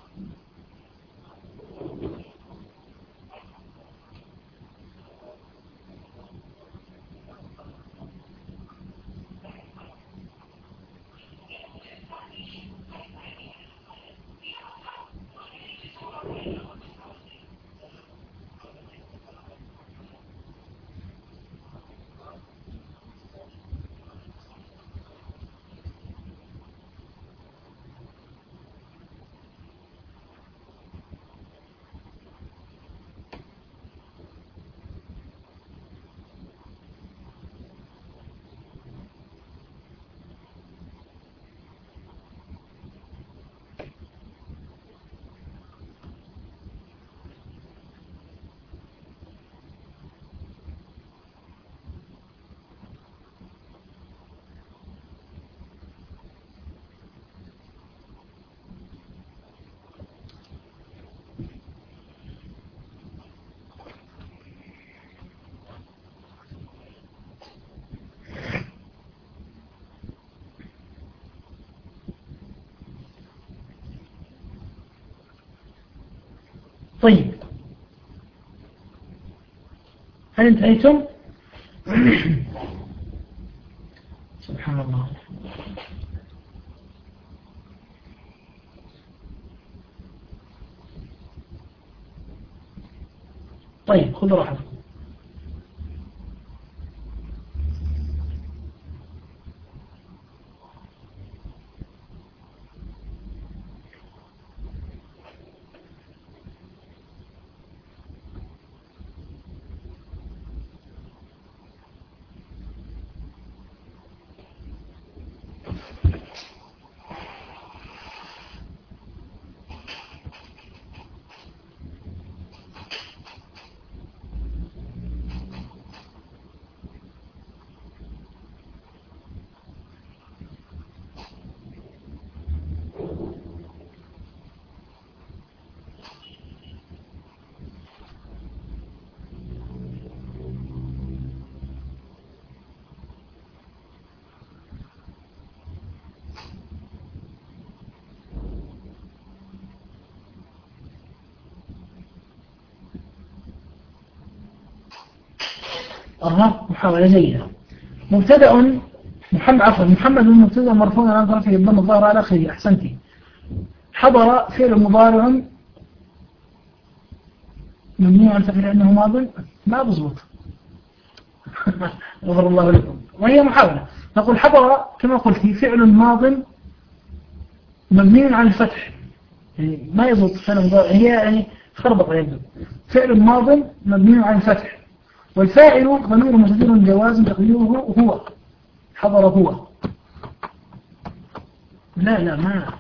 طيب، هل انتهيتم؟ سبحان الله. طيب، خذوا راحتكم. أها، محاولة جيدة. مبتدأ محمد عفوا محمد مبتدأ مرفوع على طرفه الضم الظاهر على آخره. أحسنتي. حضر فعل مضارع مبني على الفتح لأنه ماض. ما بزبط. غفر الله لكم. وهي محاولة. نقول حضر كما قلت فعل ماض مبني على الفتح، يعني ما يزبط فعل مضارع، هي يعني خربطة يبدو. فعل ماض مبني على الفتح، والفاعل ضمير مستتر جواز تقديره هو. حضر هو. لا لا ما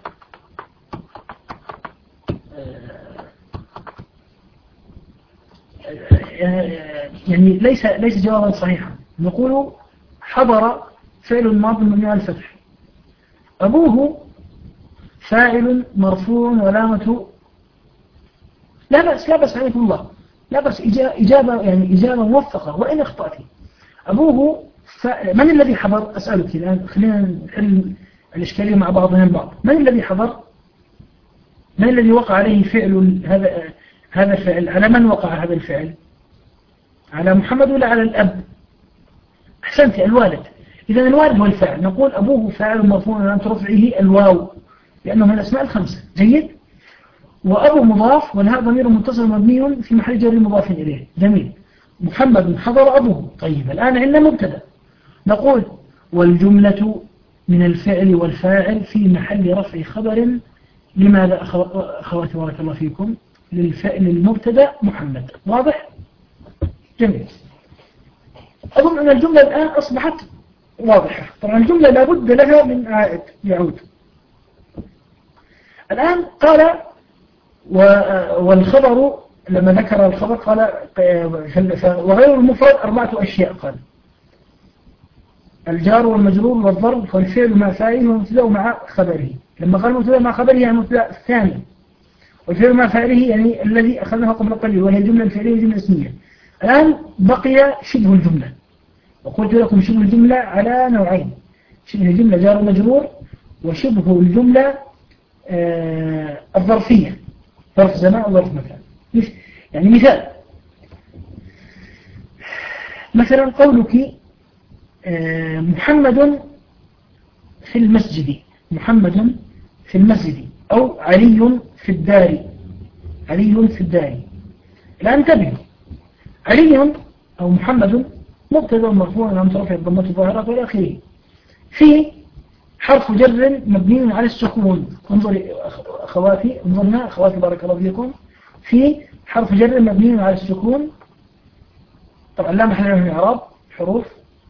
يعني ليس ليس جوابا صحيحا. نقول حضر فعل ماض مبني على الفتح، أبوه فاعل مرفوع ولامة. لا بأس لا بأس عليكم الله، لا بس إجابة يعني إجابة موفقة وإن أخطأتي. أبوه ف... من الذي حضر؟ أسألك الآن، خلينا نحل الإشكالية مع بعضنا البعض. من الذي حضر؟ من الذي وقع عليه فعل هذا هذا الفعل؟ على من وقع هذا الفعل؟ على محمد ولا على الأب؟ أحسنت، الوالد. إذا الوالد هو الفاعل. نقول أبوه فاعل مرفوع علامة رفعه الواو لأنه من الأسماء الخمسة. جيد. وأبو مضاف والهاء ضمير متصل مبني في محل جر مضاف إليه. جميل. محمد حضر أبوه. طيب، الآن عندنا مبتدا. نقول والجملة من الفعل والفاعل في محل رفع خبر. لماذا أخواتي بارك الله فيكم؟ للفعل المبتدا محمد. واضح؟ جميل. أظن أن الجملة الآن أصبحت واضحة. طبعا الجملة لابد لها من عائد يعود. الآن قال والخبر لما ذكر الخبر قال وغير المفرد أربعة أشياء. قال الجار والمجرور والظرف والفعل مع فاعله والمبتدا مع خبره. لما قال المبتدا مع خبره يعني المبتدا الثاني، والفعل مع فاعله يعني الذي أخذناه قبل قليل وهي الجملة الفعلية والجملة الاسمية. الآن بقي شبه الجملة، وقلت لكم شبه الجملة على نوعين: شبه الجملة جار ومجرور، وشبه الجملة آه الظرفية، ظرف زمان وظرف مكان. يعني مثال، مثلا قولك آه محمد في المسجد، محمد في المسجد، أو علي في الدار، علي في الدار. الآن انتبهوا، علي أو محمد مبتدا مرفوع عن طرف الضمة الظاهرة والى آخره، في حرف جر مبني على السكون. انظري أخواتي، انظرنا أخواتي بارك الله فيكم، في حرف جر مبني على السكون. طبعا لا محل له من الإعراب، حروف.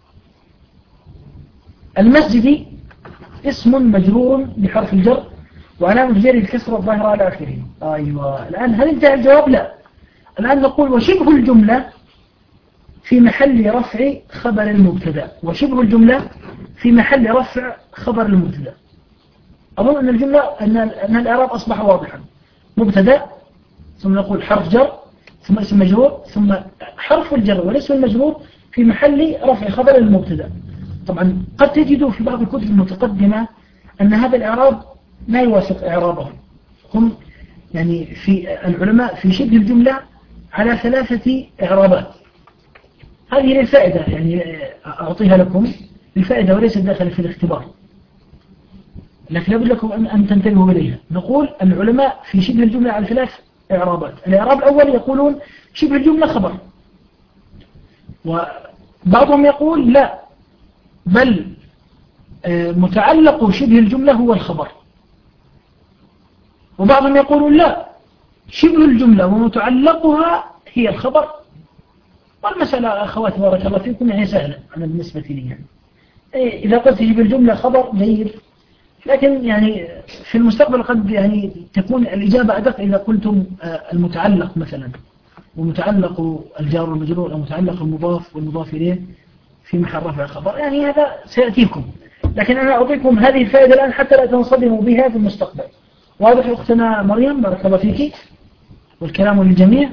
المسجد اسم مجرور بحرف الجر وعلامة جر الكسرة الظاهرة على آخره. أيوة، الآن هل انتهى الجواب؟ لا. الآن نقول وشبه الجملة في محل رفع خبر المبتدا، وشبه الجملة في محل رفع خبر المبتدا. أظن أن الجملة أن أن الإعراب أصبح واضحا. مبتدا ثم نقول حرف جر ثم اسم مجرور ثم حرف الجر والاسم المجرور في محل رفع خبر المبتدا. طبعا قد تجدوا في بعض الكتب المتقدمة أن هذا الإعراب ما يوافق إعرابهم. هم يعني في العلماء في شبه الجملة على ثلاثة إعرابات. هذه للفائدة، يعني أعطيها لكم للفائدة وليس داخل في الاختبار، لكن لابد لكم أن تنتبهوا إليها. نقول العلماء في شبه الجملة على ثلاث إعرابات. الإعراب الأول يقولون شبه الجملة خبر، وبعضهم يقول لا، بل متعلق شبه الجملة هو الخبر، وبعضهم يقولون لا، شبه الجملة ومتعلقها هي الخبر. والمسألة أخواتي بارك الله فيكم يعني سهلة أنا بالنسبة لي. يعني إذا قلت شبه الجملة خبر جيد، لكن يعني في المستقبل قد يعني تكون الإجابة أدق إذا قلتم المتعلق مثلا، ومتعلق الجار والمجرور، أو متعلق المضاف والمضاف إليه في محل رفع خبر. يعني هذا سيأتيكم، لكن أنا أعطيكم هذه الفائدة الآن حتى لا تنصدموا بها في المستقبل. واضح أختنا مريم بارك الله فيك؟ والكلام للجميع.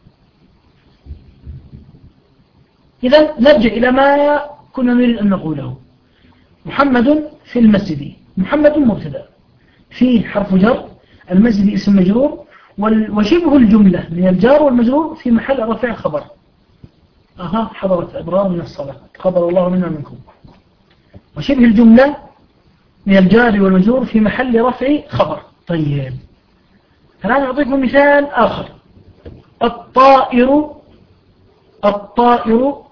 إذا نرجع إلى ما كنا نريد أن نقوله. محمد في المسجد، محمد مبتدا، فيه حرف جر، المسجد اسم مجرور، وشبه الجملة من الجار والمجرور في محل رفع خبر. أها، حضرت أبرار من الصلاة، قبل الله منا منكم. وشبه الجملة من الجار والمجرور في محل رفع خبر. طيب، الآن أعطيكم مثال آخر. الطائر، الطائر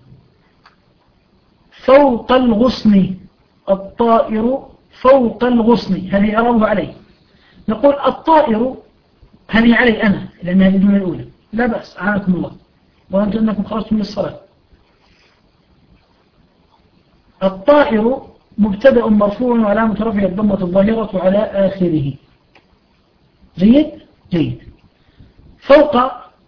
فوق الغصن، الطائر فوق الغصن، هذه أراه عليه. نقول الطائر هذه علي أنا، لأن هذه الجملة الأولى، لا بأس، أعانكم الله، وأنتم أنكم خرجتم من الصلاة. الطائر مبتدأ مرفوع وعلامة رفعه الضمة الظاهرة على آخره. جيد؟ جيد. فوق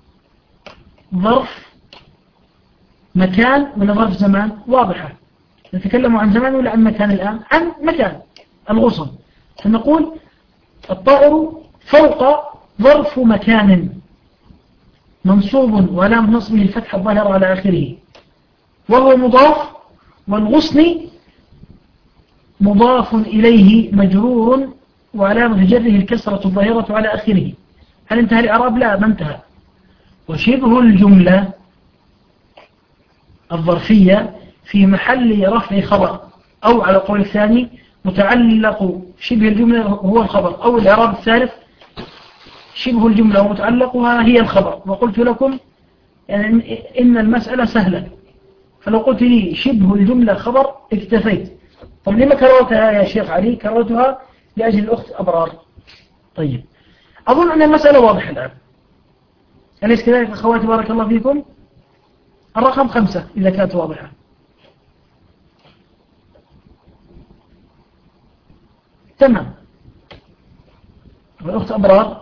ظرف مكان ولا ظرف زمان؟ واضحة. نتكلم عن زمان ولا عن مكان الآن؟ عن مكان، الغصن. فنقول الطائر فوق ظرف مكان منصوب وعلامة نصبه الفتحة الظاهرة على آخره، وهو مضاف، والغصن مضاف إليه مجرور وعلامة جره الكسرة الظاهرة على آخره. هل انتهى الإعراب؟ لا، ما انتهى. وشبه الجملة الظرفية في محل رفع خبر، أو على القول الثاني متعلق شبه الجملة هو الخبر، أو الإعراب الثالث شبه الجملة ومتعلقها هي الخبر. وقلت لكم يعني إن المسألة سهلة، فلو قلت لي شبه الجملة خبر اكتفيت. طب لما كررتها يا شيخ علي؟ كررتها لأجل الأخت أبرار. طيب أظن أن المسألة واضحة الآن، أليس كذلك أخواتي بارك الله فيكم؟ الرقم خمسة إذا كانت واضحة. تمام. والأخت أبرار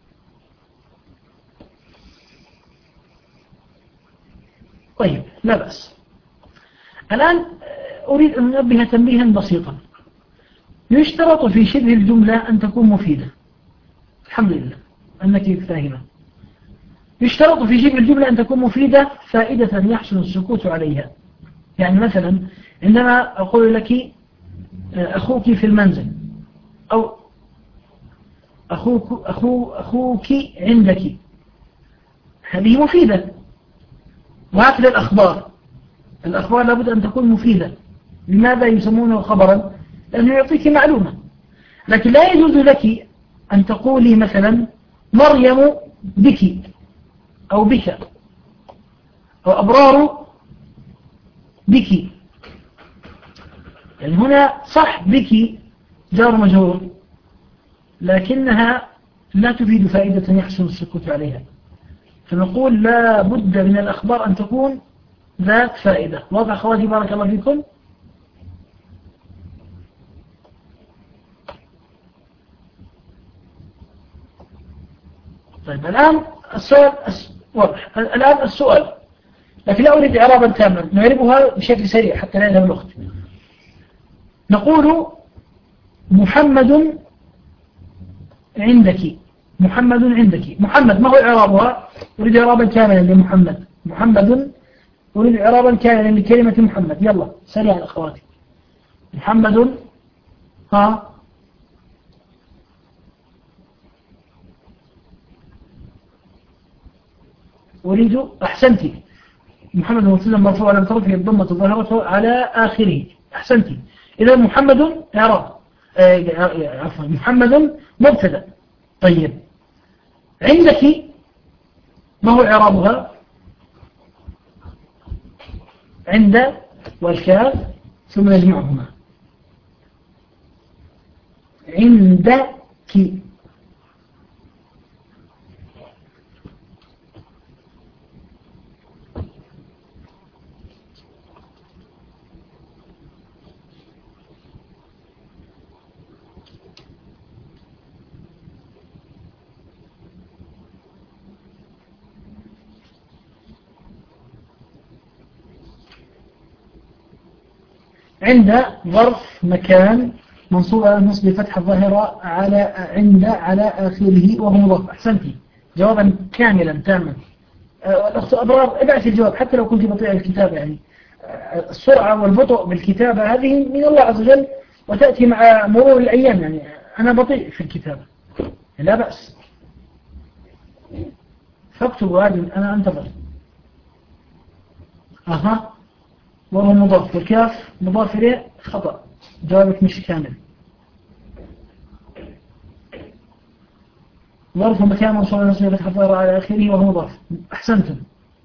طيب لا بأس. الآن أريد أن أنبه تنبيها بسيطا. يشترط في شبه الجملة أن تكون مفيدة. الحمد لله أنك فاهمة. يشترط في شبه الجملة أن تكون مفيدة فائدة يحسن السكوت عليها. يعني مثلا عندما أقول لك أخوك في المنزل، أو أخوك, أخو أخوك عندك، هذه مفيدة. وهكذا الأخبار، الأخبار لابد أن تكون مفيدة. لماذا يسمونه خبرا؟ لأنه يعطيك معلومة. لكن لا يجوز لك أن تقولي مثلا مريم بك أو بك، أو أبرار بك. يعني هنا صح بك جار مجرور، لكنها لا تفيد فائدة يحسن السكوت عليها. فنقول لا بد من الأخبار أن تكون ذات فائدة. واضح أخواتي بارك الله فيكم؟ طيب الآن السؤال واضح. الآن السؤال، لكن لا أريد إعرابا تاما، نعربها بشكل سريع حتى لا يذهب الوقت. نقول محمد عندك. محمد عندك. محمد ما هو إعرابها؟ أريد إعرابا كاملا لمحمد. محمد أريد إعرابا كاملا لكلمة محمد. يلا سريعا أخواتي. محمد ها أريد أحسنتي. محمد مبتدا مرفوع على طرفه الضمة الظاهرة على آخره. أحسنتي. إذا محمد إعراب، عفوا محمد مبتدا. طيب عندك ما هو إعرابها؟ عند والكاف ثم نجمعهما. عندك. عند ظرف مكان منصوب على النصب فتح الظاهرة على عند على آخره وهو مضاف. أحسنتي. جوابا كاملا تاما. الأخت أبرار ابعث الجواب حتى لو كنت بطيء الكتابة. يعني السرعة والبطء بالكتابة هذه من الله عز وجل، وتأتي مع مرور الأيام. يعني أنا بطيء في الكتابة لا بأس، فاكتبوا هذه أنا أنتظر. أها وهو مضاف والكاف مضاف إليه خطأ. جوابك مش كامل. ظرف مكان منصوب على نصب فتح الظاهرة على آخره وهو مضاف. أحسنتم.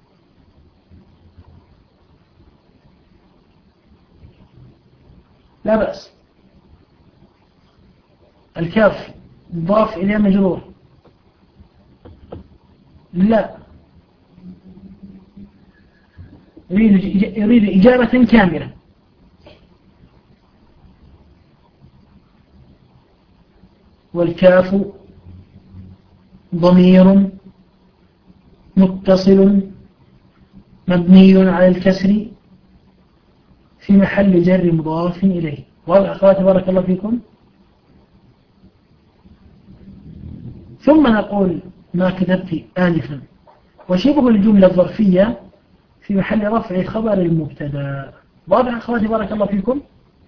لا بأس. الكاف مضاف إليه مجرور. لا، يريد يريد إجابة كاملة. والكاف ضمير متصل مبني على الكسر في محل جر مضاف إليه. واضح أخواتي بارك الله فيكم؟ ثم نقول ما كتبت آنفا وشبه الجملة الظرفية في محل رفع خبر المبتدا. واضح أخواتي بارك الله فيكم؟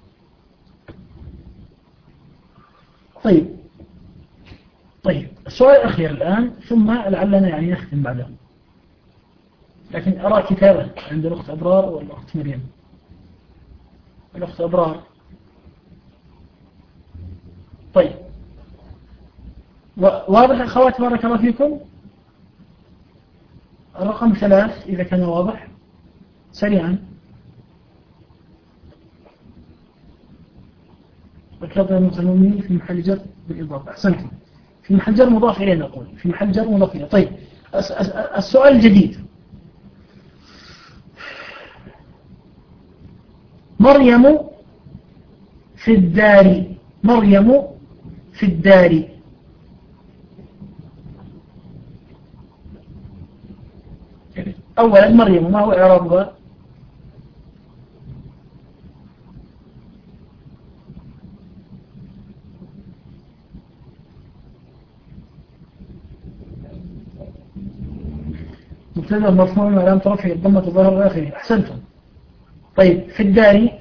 طيب طيب السؤال الأخير الآن ثم لعلنا يعني نختم بعدها. لكن أرى كتابة عند الأخت أبرار والأخت مريم. الأخت أبرار. طيب واضح أخواتي بارك الله فيكم؟ الرقم ثلاث إذا كان واضح سريعا. وكذا المتنومين في محل جر بالإضافة. أحسنت. في محل جر مضاف إليه نقول في محل جر مضاف إليه. طيب السؤال الجديد، مريم في الدار، مريم في الدار، أولا مريم ما هو إعرابها؟ مبتدأ مرفوع وعلامة رفعه الضمة الظاهرة آخره. أحسنتم. طيب في الدار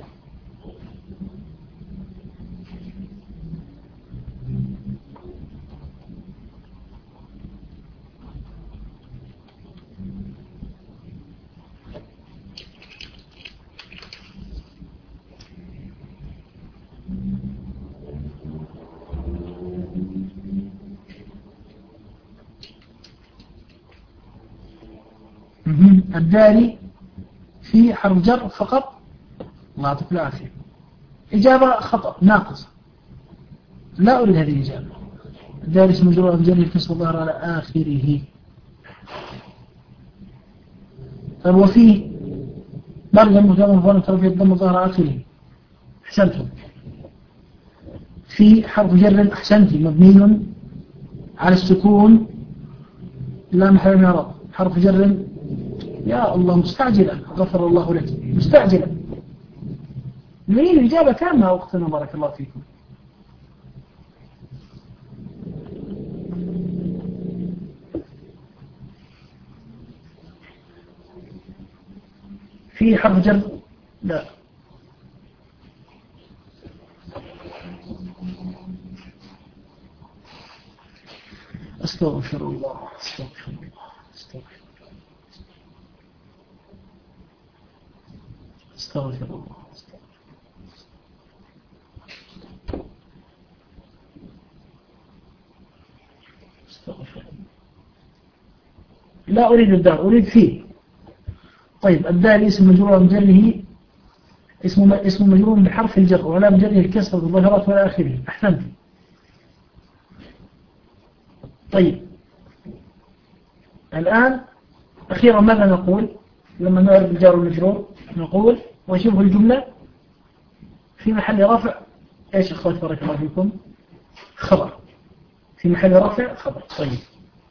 الداري في حرف جر فقط. الله يعطيك العافية. إجابة خطأ ناقصة، لا أريد هذه الإجابة. الداري اسم مجرور بجر الكسر الظاهر على آخره. طيب وفيه مريم مجرد مفعول ترفيه الضم الظاهر على آخره. أحسنتم. في حرف جر أحسنتي مبني على السكون لا محل من إعراب. حرف جر يا الله مستعجلا، غفر الله لك، مستعجلا. نريد الإجابة تامة وقتنا بارك الله فيكم. في حرف جر لا. استغفر الله استغفر الله استغفر استغفر الله استغفر الله. لا أريد الدار، أريد فيه. طيب الدال اسم مجرور بجره، اسم اسم مجرور بحرف الجر وعلامة جره الكسر بالظاهرات والى آخره. أحسنت. طيب الآن أخيرا ماذا نقول لما نعرف الجار والمجرور؟ نقول وشبه الجملة في محل رفع ايش اخوات بارك الله فيكم؟ خبر. في محل رفع خبر. طيب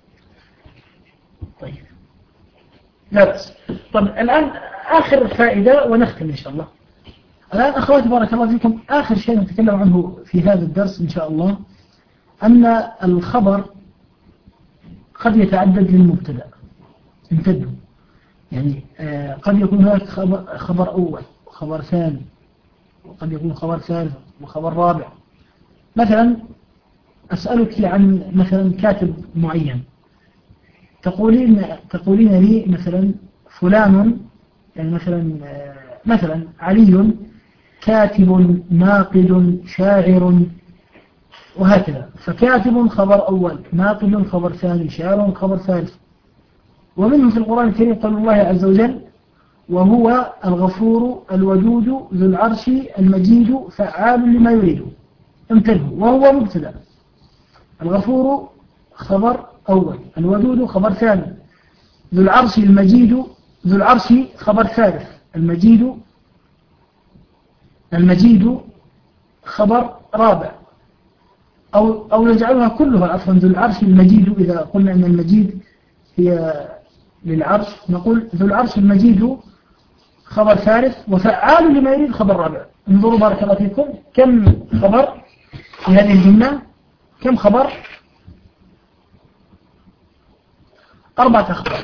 طيب لا بأس. طب الآن آخر فائدة ونختم إن شاء الله. الآن أخواتي بارك الله فيكم آخر شيء نتكلم عنه في هذا الدرس إن شاء الله أن الخبر قد يتعدد للمبتدأ. امتدوا يعني آه قد يكون هناك خبر, خبر أول وخبر ثاني، وقد يكون خبر ثالث وخبر رابع. مثلا أسألك عن مثلا كاتب معين، تقولين تقولين لي مثلا فلان، يعني مثلا آه مثلا علي كاتب ناقد شاعر وهكذا. فكاتب خبر أول، ناقد خبر ثاني، شاعر خبر ثالث. ومنهم في القرآن الكريم قال الله عز وجل وهو الغفور الودود ذو العرش المجيد فعال لما يريد. انتبهوا، وهو مبتدأ. الغفور خبر أول، الودود خبر ثاني، ذو العرش المجيد، ذو العرش خبر ثالث، المجيد المجيد خبر رابع. أو أو نجعلها كلها عفوا ذو العرش المجيد. إذا قلنا أن المجيد هي للعرش نقول ذو العرش المجيد خبر ثالث، وفعال لما يريد خبر رابع. انظروا بارك الله فيكم كم خبر في هذه الجملة، كم خبر؟ أربعة أخبار.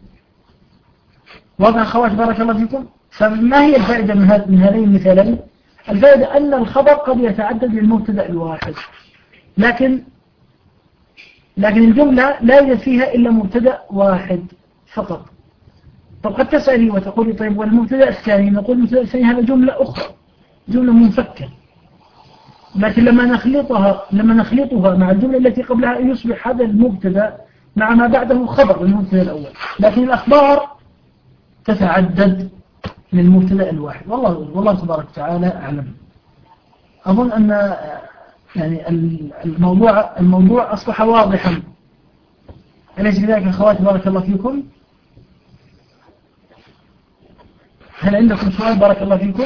واضح أخوات بارك الله فيكم. فما هي الفائدة من هذين المثالين؟ الفائدة أن الخبر قد يتعدد للمبتدأ الواحد، لكن لكن الجملة لا يوجد فيها إلا مبتدأ واحد فقط. طب قد تسألي وتقولي طيب والمبتدأ الثاني؟ نقول المبتدأ الثاني هذا جملة أخرى، جملة منفكة، لكن لما نخلطها لما نخلطها مع الجملة التي قبلها يصبح هذا المبتدأ مع ما بعده خبر المبتدأ الأول. لكن الأخبار تتعدد من المبتدأ الواحد. والله والله تبارك وتعالى أعلم. أظن أن يعني الموضوع الموضوع أصبح واضحا، أليس كذلك أخواتي؟ بارك الله فيكم. هل عندكم سؤال؟ بارك الله فيكم.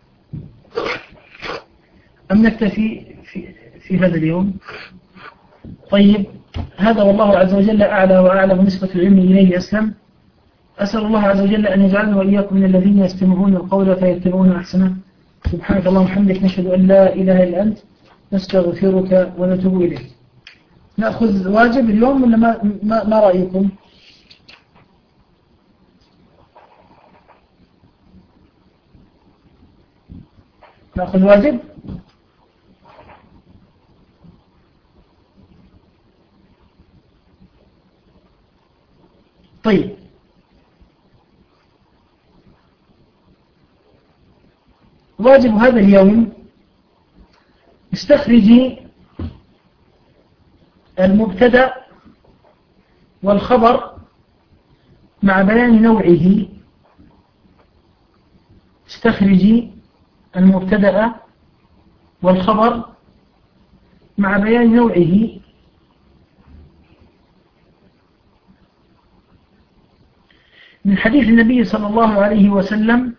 أم نكتفي في, في هذا اليوم؟ طيب، هذا والله عز وجل أعلى وأعلم، نسبة العلم إليه أسلم. أسأل الله عز وجل أن يجعلنا وإياكم من الذين يستمعون القول فيتبعون أحسنه. سبحانك اللهم وبحمدك، نشهد أن لا إله إلا أنت، نستغفرك ونتوب إليك. نأخذ واجب اليوم ولا ما, ما, ما رأيكم؟ نأخذ واجب؟ طيب، واجب هذا اليوم استخرجي المبتدأ والخبر مع بيان نوعه. استخرجي المبتدأ والخبر مع بيان نوعه. من حديث النبي صلى الله عليه وسلم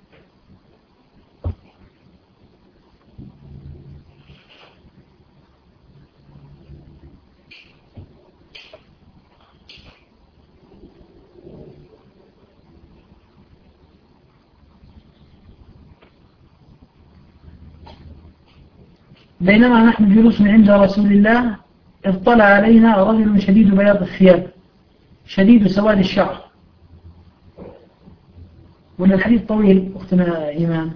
بينما نحن جلوس عند رسول الله اطلع علينا رجل شديد بياض الثياب شديد سواد الشعر. ولا الحديث طويل أختنا إيمان؟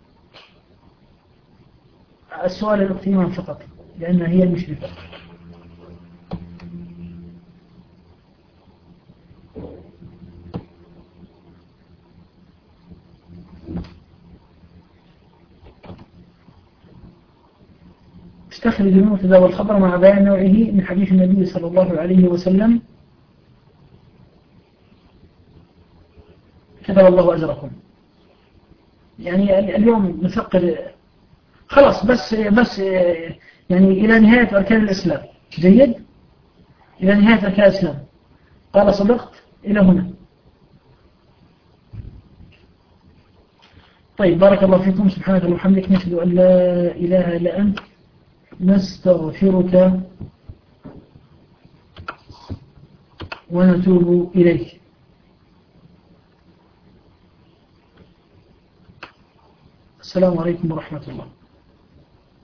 السؤال الأخت إيمان فقط لأنها هي المشرفة. استخرج المبتدأ والخبر مع بيان نوعه من حديث النبي صلى الله عليه وسلم. كتب الله أجركم. يعني اليوم نفقد خلاص، بس بس يعني إلى نهاية أركان الإسلام. جيد، إلى نهاية أركان الإسلام. قال صدقت إلى هنا. طيب، بارك الله فيكم. سبحانك اللهم وبحمدك، نشهد أن لا إله إلا أنت، نستغفرك ونتوب إليك. السلام عليكم ورحمة الله.